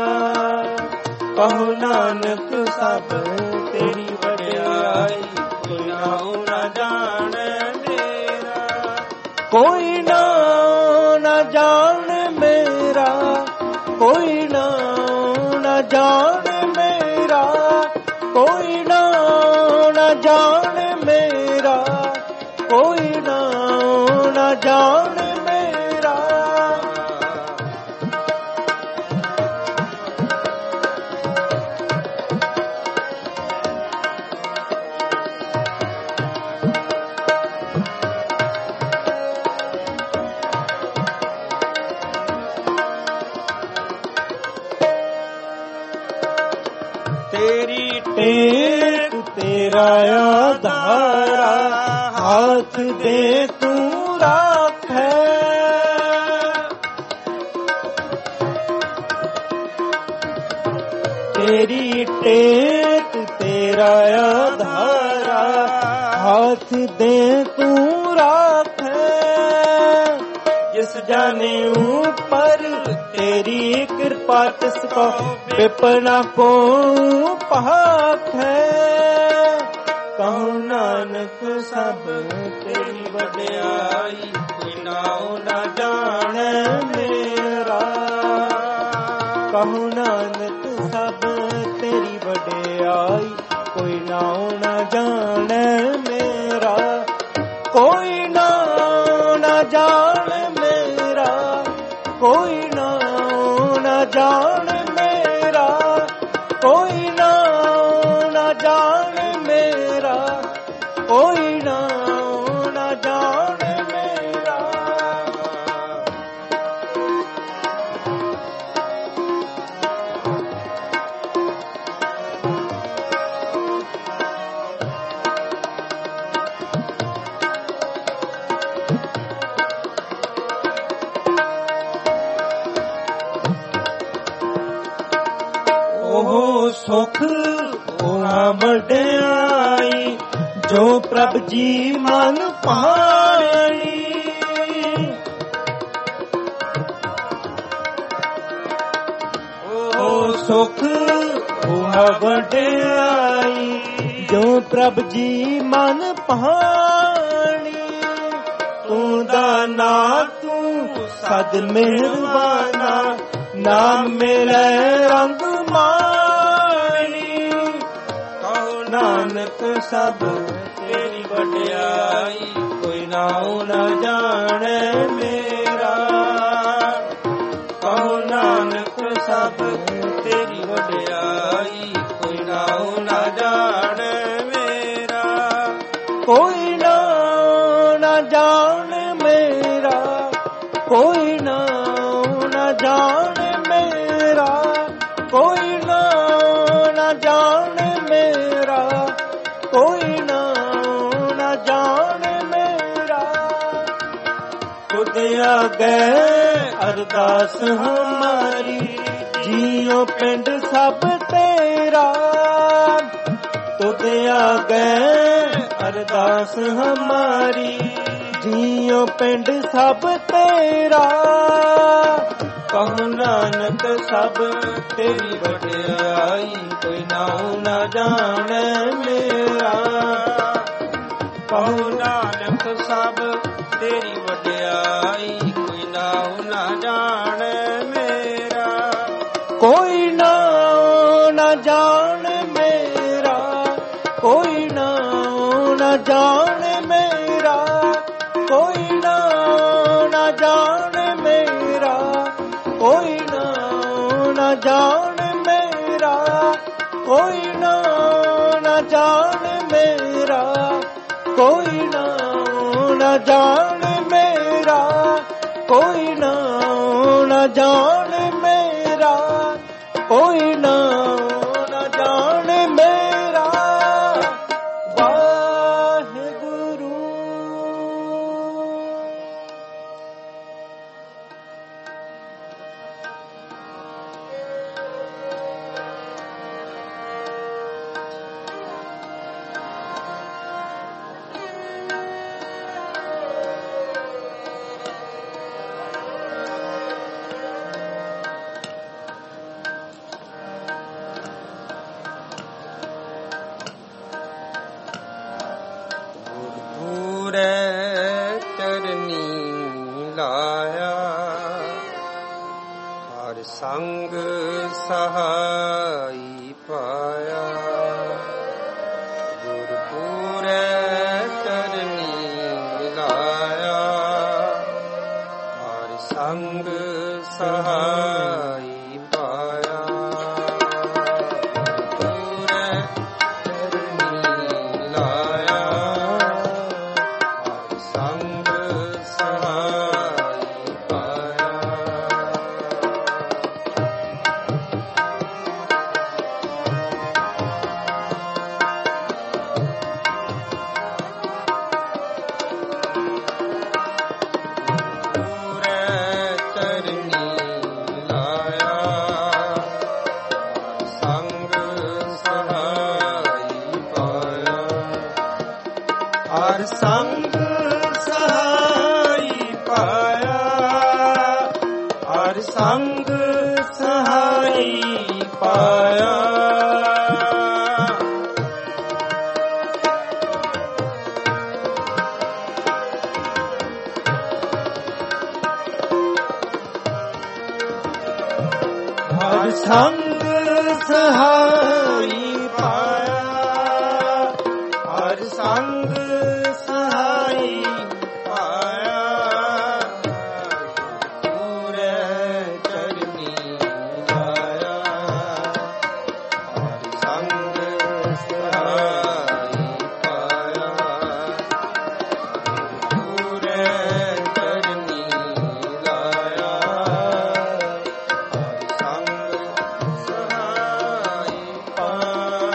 ਕਹੋ ਨਾਨਕ ਸਭ ਤੇਰੀ ਵਡਿਆਈ, ਕੋਈ ਨਾਉ ਨਾ ਜਾਣੈ ਮੇਰਾ। ਕੋਈ ਨਾਉ ਨਾ ਜਾਣੈ ਮੇਰਾ, ਕੋਈ ਨਾਉ ਨਾ ਜਾਣੈ ਮੇਰਾ, ਕੋਈ ਨਾਉ ਨਾ ਜਾਣੈ ਮੇਰਾ, ਕੋਈ ਨਾਉ ਨਾ ਜਾਣੈ ਮੇਰਾ। ਤੇਰੀ ਟੇਕ ਤੇਰਾ ਆਧਾਰਾ, ਹਾਥ ਦੇ ਤੂੰ ਰਾਖੈ। ਤੇਰੀ ਟੇਕ ਤੇਰਾ ਆਧਾਰਾ, ਹਾਥ ਦੇ ਤੂੰ ਰਾਖੈ। ਜਿਸ ਜਾਨੇ ਉਪਰ ਤੇਰੀ ਕਿਰਪਾ, ਤਿਸ ਕੋ ਵਿਪਨਾ ਕੋ ਭਾਖੈ। ਕਹੋ ਨਾਨਕ ਸਭ ਤੇਰੀ ਵਡਿਆਈ, ਕੋਈ ਨਾਉ ਨਾ ਜਾਣੈ ਮੇਰਾ। ਕਹੋ ਨਾਨਕ ਸਭ ਤੇਰੀ ਵਡਿਆਈ, ਕੋਈ ਨਾਉ ਨਾ ਜਾਣੈ ਮੇਰਾ। ਕੋਈ ਨਾਉ ਨਾ ਜਾਣੈ ਮੇਰਾ, ਕੋਈ ਨਾਉ ਨਾ ਜਾਣੈ ਮੇਰਾ, ਕੋਈ ਨਾਉ ਨਾ ਜਾਣੈ ਮੇਰਾ, ਕੋਈ ਨਾਉ ਨਾ ਜਾਣੈ ਮੇਰਾ। ਉਹ ਸੁਖ ਉਹ ਵਡਿਆਈ, ਜੋ ਪ੍ਰਭ ਜੀ ਮਨ ਭਾਣੀ। ਉਹ ਸੁਖ ਉਹ ਵਡਿਆਈ, ਜੋ ਪ੍ਰਭ ਜੀ ਮਨ ਭਾਣੀ। ਤੂੰ ਦਾਨਾ ਤੂੰ ਸਦ ਮਿਹਰਬਾਨਾ, ਨਾਮ ਮਿਲੈ ਰੰਗ ਮਾਣੀ। ਕਹੋ ਨਾਨਕ ਸਭ ਤੇਰੀ ਵਡਿਆਈ, ਕੋਈ ਨਾਉ ਨਾ ਜਾਣੈ ਮੇਰਾ। ਕਹੋ ਨਾਨਕ ਸਭ ਤੇਰੀ ਵਡਿਆਈ, ਕੋਈ ਨਾਉ ਨਾ ਜਾਣੈ ਮੇਰਾ। ਕੋਈ ਨਾਉ ਨਾ ਜਾਣੈ ਮੇਰਾ, ਕੋਈ ਨਾਉ ਨਾ ਜਾਣੈ ਮੇਰਾ, ਕੋਈ ਨਾਉ ਨਾ ਜਾਣੈ ਮੇਰਾ, ਕੋਈ ਨਾਉ ਨਾ ਜਾਣੈ ਮੇਰਾ। ਤੁਧ ਆਗੇ ਅਰਦਾਸ ਹਮਾਰੀ, ਜੀਉ ਪਿੰਡ ਸਭ ਤੇਰਾ। ਤੁਧ ਆਗੇ ਅਰਦਾਸ ਹਮਾਰੀ, ਜੀਉ ਪਿੰਡ ਸਭ ਤੇਰਾ। ਕਹੋ ਨਾਨਕ ਸਭ ਤੇਰੀ ਵਡਿਆਈ, ਕੋਈ ਨਾਉ ਨਾ ਜਾਣੈ ਮੇਰਾ। ਕਹੋ ਨਾਨਕ ਸਭ ਤੇਰੀ ਵਡਿਆਈ, ਕੋਈ ਨਾਉ ਨਾ ਜਾਣੈ ਮੇਰਾ। ਕੋਈ ਨਾਉ ਨਾ ਜਾਣੈ ਮੇਰਾ, ਕੋਈ ਨਾਉ ਨਾ ਜਾਣੈ ਮੇਰਾ, ਕੋਈ ਨਾਉ ਨਾ ਜਾਣੈ ਮੇਰਾ, ਕੋਈ ਨਾਉ ਨਾ ਜਾਣੈ ਮੇਰਾ, ਕੋਈ ਨਾਉ ਨਾ ਜਾਣੈ ਮੇਰਾ, ਕੋਈ ਨਾਉ ਨਾ ਜਾਣੈ ਮੇਰਾ, ਕੋਈ ਨਾਉ ਨਾ ਜਾਣੈ ਮੇਰਾ, ਕੋਈ ਨਾਉ ਨਾ ਜਾਣੈ ਮੇਰਾ। ਸੰਗ ਸਹਾਈ ਪਾਇਆ ਗੁਰਪੂਰੈ ਚਰਨੀ ਮਿਲਾਇਆ ਹਰਿ ਸੰਗ ਸਹਾਈ ਪਾਇਆ ਗੁਰਪੂਰੈ ਚਰਨੀ ਮਿਲਾਇਆ ਹਰਿ ਸੰਗ ਸਹਾਈ ਪਾਇਆ ਹਰਿ ਸੰਗ ਸਹਾਈ ਪਾਇਆ ਹਰਿ ਸੰਗ ਸਹਾਈ ਪਾਇਆ ਹਰਿ ਸੰਗ ਸਹਾਈ ਪਾਇਆ ਹਰਿ ਸੰਗ ਸਹਾਈ ਪਾਇਆ ਪੂਰੇ ਚਰਨੀ ਲਾਇਆ ਹਰਿ ਸੰਗ ਸਹਾਈ ਪਾਇਆ ਪੂਰੇ ਚਰਨੀ ਲਾਇਆ ਹਰਿ ਸੰਗ ਸਹਾਈ ਪਾਇਆ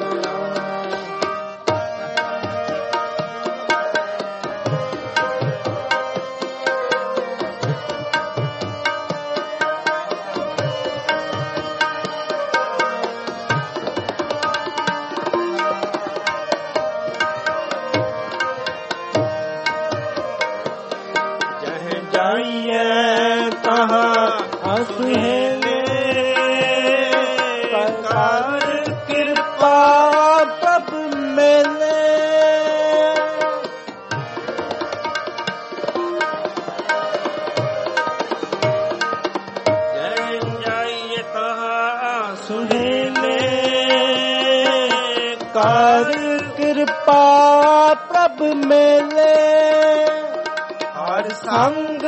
जहाँ जाइए तहाँ हंसहेले कर कृपा प्रभु मेले जहाँ जाइए तहाँ सुहेले कर कृपा प्रभु मेले हरि संग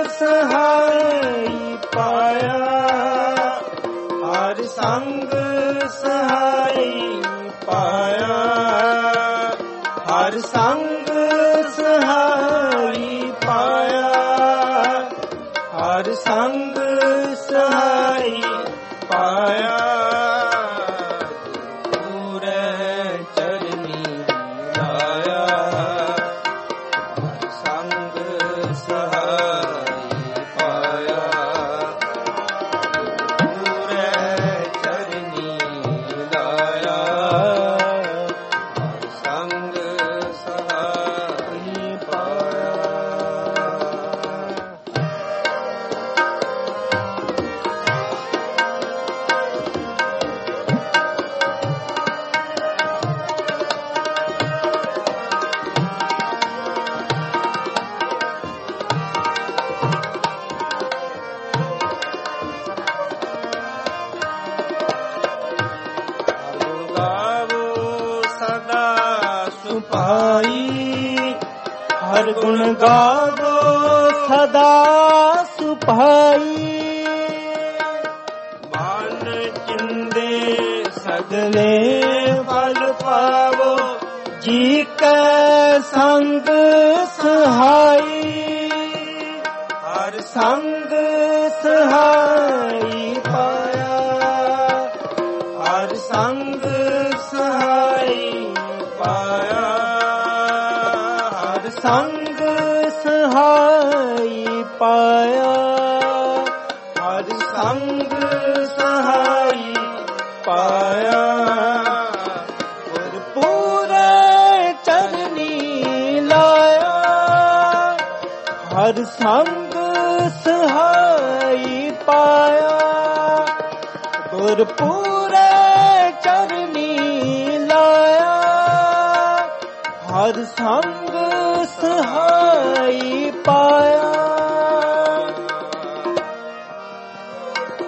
सहाई पाया हरि संग सहाई पाया हरि संग सहाई पाया हरि संग सहाई पाया पूरे चरनी लाया हरि संग सहाई पाया पूरे चरनी लाया हरि संग सहाई पाया गावो सदा सुपाई हर गुण गावो सदा सुपाई मान चिंदे सगले फल पावो जी कै संग सहाई हर संग सहाई पाया हर संग सहाई पाया हर संग सहाई पाया हर संग सहाई पाया गुरपूरे चरनी लाया हर संग सहाई पाया गुरपूरे चरनी लाया हर संग सहाई पाया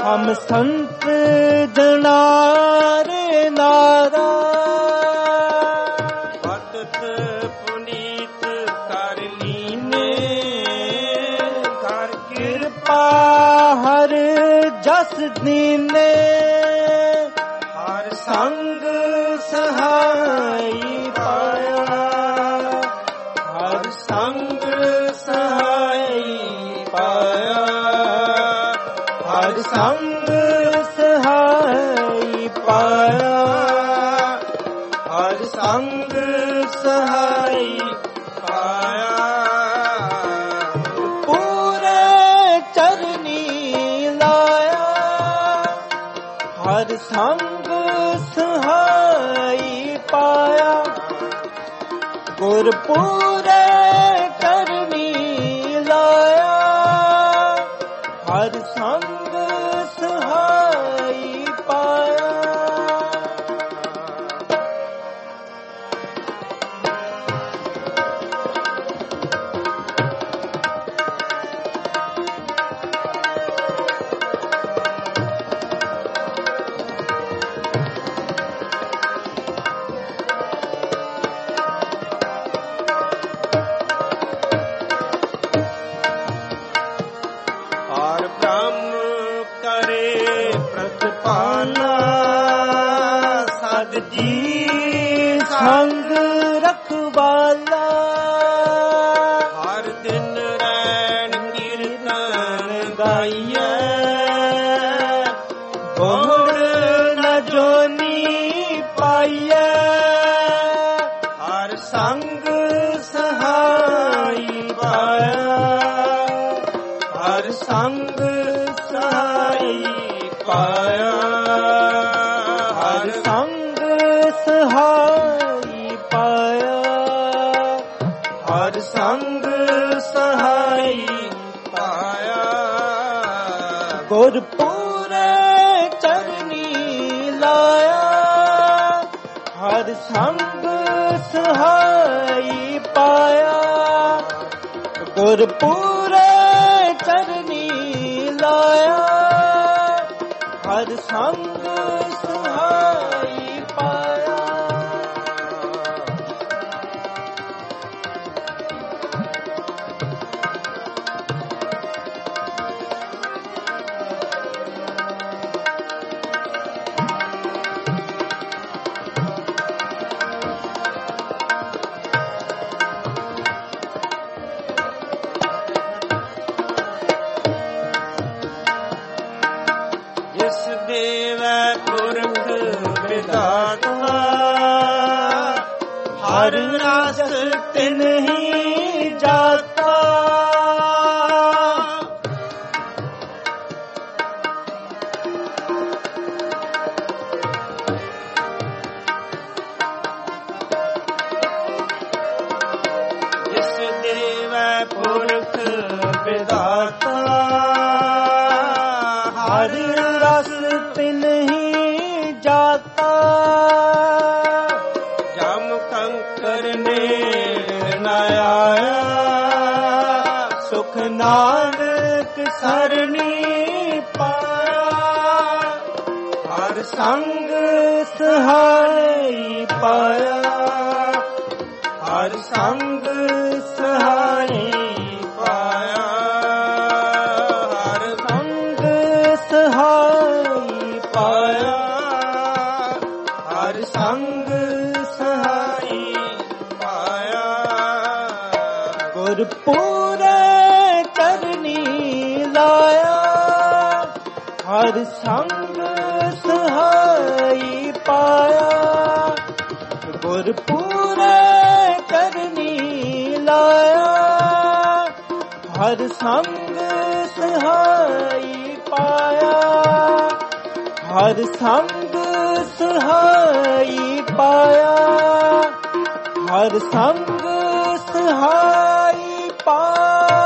ਹਮ ਸੰਤ ਜਨਾਰੇ ਨਾਰਾ ਪਤਿਤ ਪੁਨੀਤ ਕਰ ਲੀਨੇ ਕਰ ਕਿਰਪਾ ਹਰ ਜਸ ਦੀਨੇ ਹਰ ਸੰਗ ਸਹਾਈ ਪਾਇਆ ਹਰ ਸੰਗ ਸਹਾਈ ਪਾਇਆ ਹਰ ਸੰਗ ਸਹਾਈ ਪਾਇਆ ਹਰ ਸੰਗ ਸਹਾਈ ਪਾਇਆ ਪੂਰੇ ਚਰਨੀ ਲਾਇਆ ਹਰ ਸੰਗ ਸਹਾਈ ਪਾਇਆ ਗੁਰ ਪੂਰੇ ਚਰਨੀ ਲਾਇਆ ਹਰ ਸੰਗ ਸਹਾਈ ਪਾਇਆ ਹਰ ਬ੍ਰਹਮ ਕਰੇ ਪ੍ਰਤਪਾਲਾ ਸਦ ਜੀ ਸੰਗ ਰਖਵਾਲਾ ਹਰ ਦਿਨ ਰੈਣ ਕੀਰਤਨ ਗਾਈਐ ਬੋੜ ਨ ਜੋਨੀ ਪਾਈਐ ਹਰ ਸੰਗ ਸਹਾਈ ਪਾਇਆ ਹਰ ਸੰਗ ਸਹਾਈ ਪਾਇਆ ਹਰ ਸੰਗ ਸਹਾਈ ਪਾਇਆ ਹਰ ਸੰਗ ਸਹਾਈ ਪਾਇਆ ਗੁਰ ਪੂਰੇ ਚਰਨੀ ਲਾਇਆ ਹਰ ਸੰਗ ਸਹਾਈ ਪਾਇਆ ਗੁਰ ਪੂਰੇ ਚਰਨੀ ਲਾਇਆ ਹਰ ਸੰਗ ਸਹਾਈ ਪਾਇਆ ਜਿਸ ਦੇਵੈ ਪੁਰਖ ਵਿਦਾਤਾ ਹਰ ਰਸ ਤਿਨਹੀ ਜਾਤਾ ਜਿਸ ਦੇਵੈ ਪੁਰਖ ਵਿਦਾਤਾ ਹਰ ਰਸ ਤਿਨਹੀ ਜਾਤਾ ਜਮ ਕੰਕਰ ਨੇੜ ਨ ਆਇਆ ਸੁਖ ਨਾਨਕ ਸਰਣੀ ਪਾਇਆ ਹਰ ਸੰਗ ਸਹਾਈ ਪਾਇਆ ਹਰ ਸੰਗ ਸਹਾਈ ਪਾਇਆ ਹਰ ਸੰਗ ਸਹਾਈ ਪਾਇਆ ਹਰ ਸੰਗ ਸਹਾਈ ਪਾਇਆ ਗੁਰ ਪੂਰੇ ਚਰਨੀ ਲਾਇਆ ਹਰ ਸੰਗ ਸਹਾਈ ਪਾਇਆ ਗੁਰ ਪੂਰੇ ਚਰਨੀ ਲਾਇਆ ਹਰ ਸੰਗ ਸਹਾਈ ਪਾਇਆ ਹਰ ਸੰਗ ਸਹਾਈ ਪਾਇਆ ਹਰ ਸੰਗ ਸਹਾਈ ਪਾਇਆ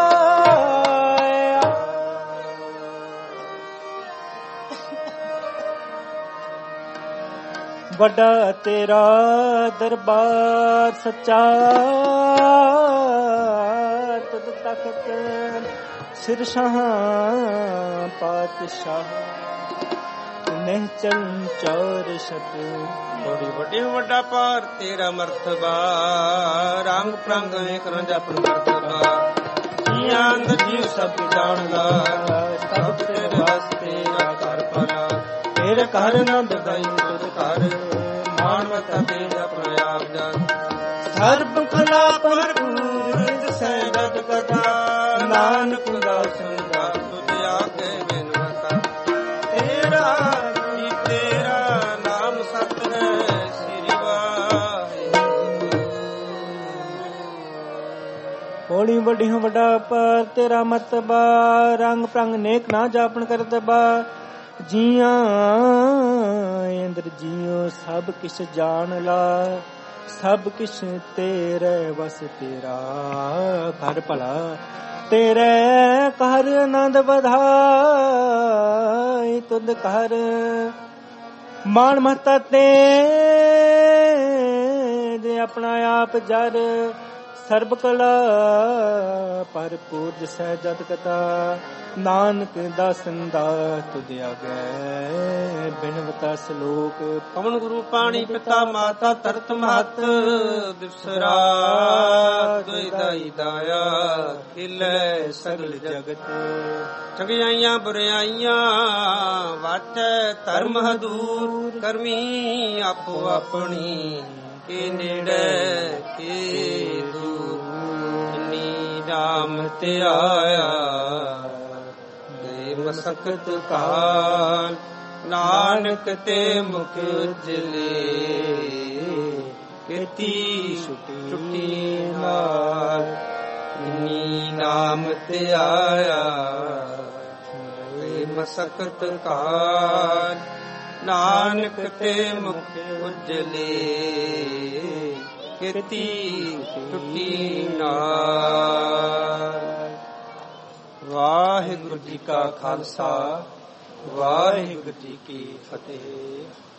ਵੱਡਾ ਤੇਰਾ ਦਰਬਾਰ ਸੱਚਾ ਤੁਧ ਤਖਤ ਸਿਰ ਸ਼ਾਹਾਂ ਪਾਤਸ਼ਾਹ ਨਹਿ ਚਲਨ ਚੌਰ ਛਤ ਥੋੜੀ ਵੱਡੀ ਵੱਡਾ ਪਾਰ ਤੇਰਾ ਮਰਤਬਾ ਰੰਗ ਪ੍ਰੰਗ ਏਕ ਨ ਜਪਨ ਮਰਤਬਾ ਜੀਆਂ ਅੰਦਰ ਜੀਵ ਸਭ ਜਾਣਦਾ ਸਭ ਤੇਰੇ ਵਾਸਤੇ ਘਰ ਭਲਾ ਤੇਰੇ ਘਰ ਨ ਬਦਾਈ ਤੁਧ ਘਰ ਮਾਨਵਤਾ ਤੇ ਆਪਣਾ ਆਪ ਜਾਨ ਸਰਬ ਕਲਾ ਭਰਪੂਰ ਦਸੈ ਜਗ ਕਥਾ ਨਾਨਕ ਦਾਸ ਦਾ ਤੁਧ ਆਗੇ ਬਿਨਵਤਾ ਤੇਰਾ ਜੀ ਤੇਰਾ ਨਾਮ ਸਤ ਹੈ ਸ੍ਰੀ ਵਾਹਿਗੁਰੂ ਹੋਲੀ ਵੱਡੀ ਵੱਡਾ ਪਰ ਤੇਰਾ ਮਤਬਾ ਰੰਗ ਪ੍ਰੰਗ ਨੇਕ ਨਾ ਜਾਪਣ ਕਰਤਬਾ ਜੀਆਂ ਇੰਦਰ ਜੀਓ ਸਭ ਕਿਛ ਜਾਣ ਲਾ ਸਭ ਕਿਛ ਤੇਰੇ ਵਸ ਤੇਰਾ ਘਰ ਭਲਾ ਤੇਰੇ ਘਰ ਆਨੰਦ ਵਧਾਈ ਤੁਧ ਘਰ ਮਾਣ ਮਹਤਾ ਤੇ ਜੇ ਆਪਣਾ ਆਪ ਜਰ ਸਰਬ ਕਲਾ ਭਰਪੂਰ ਦਿਸੈ ਜਤ ਕਥਾ ਨਾਨਕ ਦਾਸਨ ਦਾ ਤੁਧ ਆਗੇ ਬਿਨਵਤਾ ਸਲੋਕ ਪਵਨ ਗੁਰੂ ਪਾਣੀ ਪਿਤਾ ਮਾਤਾ ਤਰਤ ਮਹਤ ਬਿਸਰਾ ਦੁਇ ਦਾਈ ਦਾਇਆ ਖਿਲੇ ਸਗਲ ਜਗਤ ਚੰਗਿਆਈਆਂ ਬੁਰਾਈਆਂ ਵਾਟੈ ਧਰਮ ਹਦੂਰ ਕਰਮੀ ਆਪੋ ਆਪਣੀ ਕੇ ਨੇੜੇ ਕੇ ਦੂਰ ਨੀ ਰਾਮ ਤੇ ਆਇਆ ਦੇ ਮਸਕਤ ਕਾਲ ਨਾਨਕ ਤੇ ਮੁਖ ਉਜਲੇ ਕੀਤੀ ਛੁੱਟੀ ਨਾਲ ਨੀ ਨਾਮ ਤੇ ਆਇਆ ਦੇ ਮਸਕਤ ਕਾਲ ਨਾਨਕ ਤੇ ਮੁਖ ਉਜਲੇ ਕੀਤੀ ਟੁੱਟੀ ਨਾਲ। ਵਾਹਿਗੁਰੂ ਜੀ ਕਾ ਖਾਲਸਾ ਵਾਹਿਗੁਰੂ ਜੀ ਕੀ ਫਤਿਹ।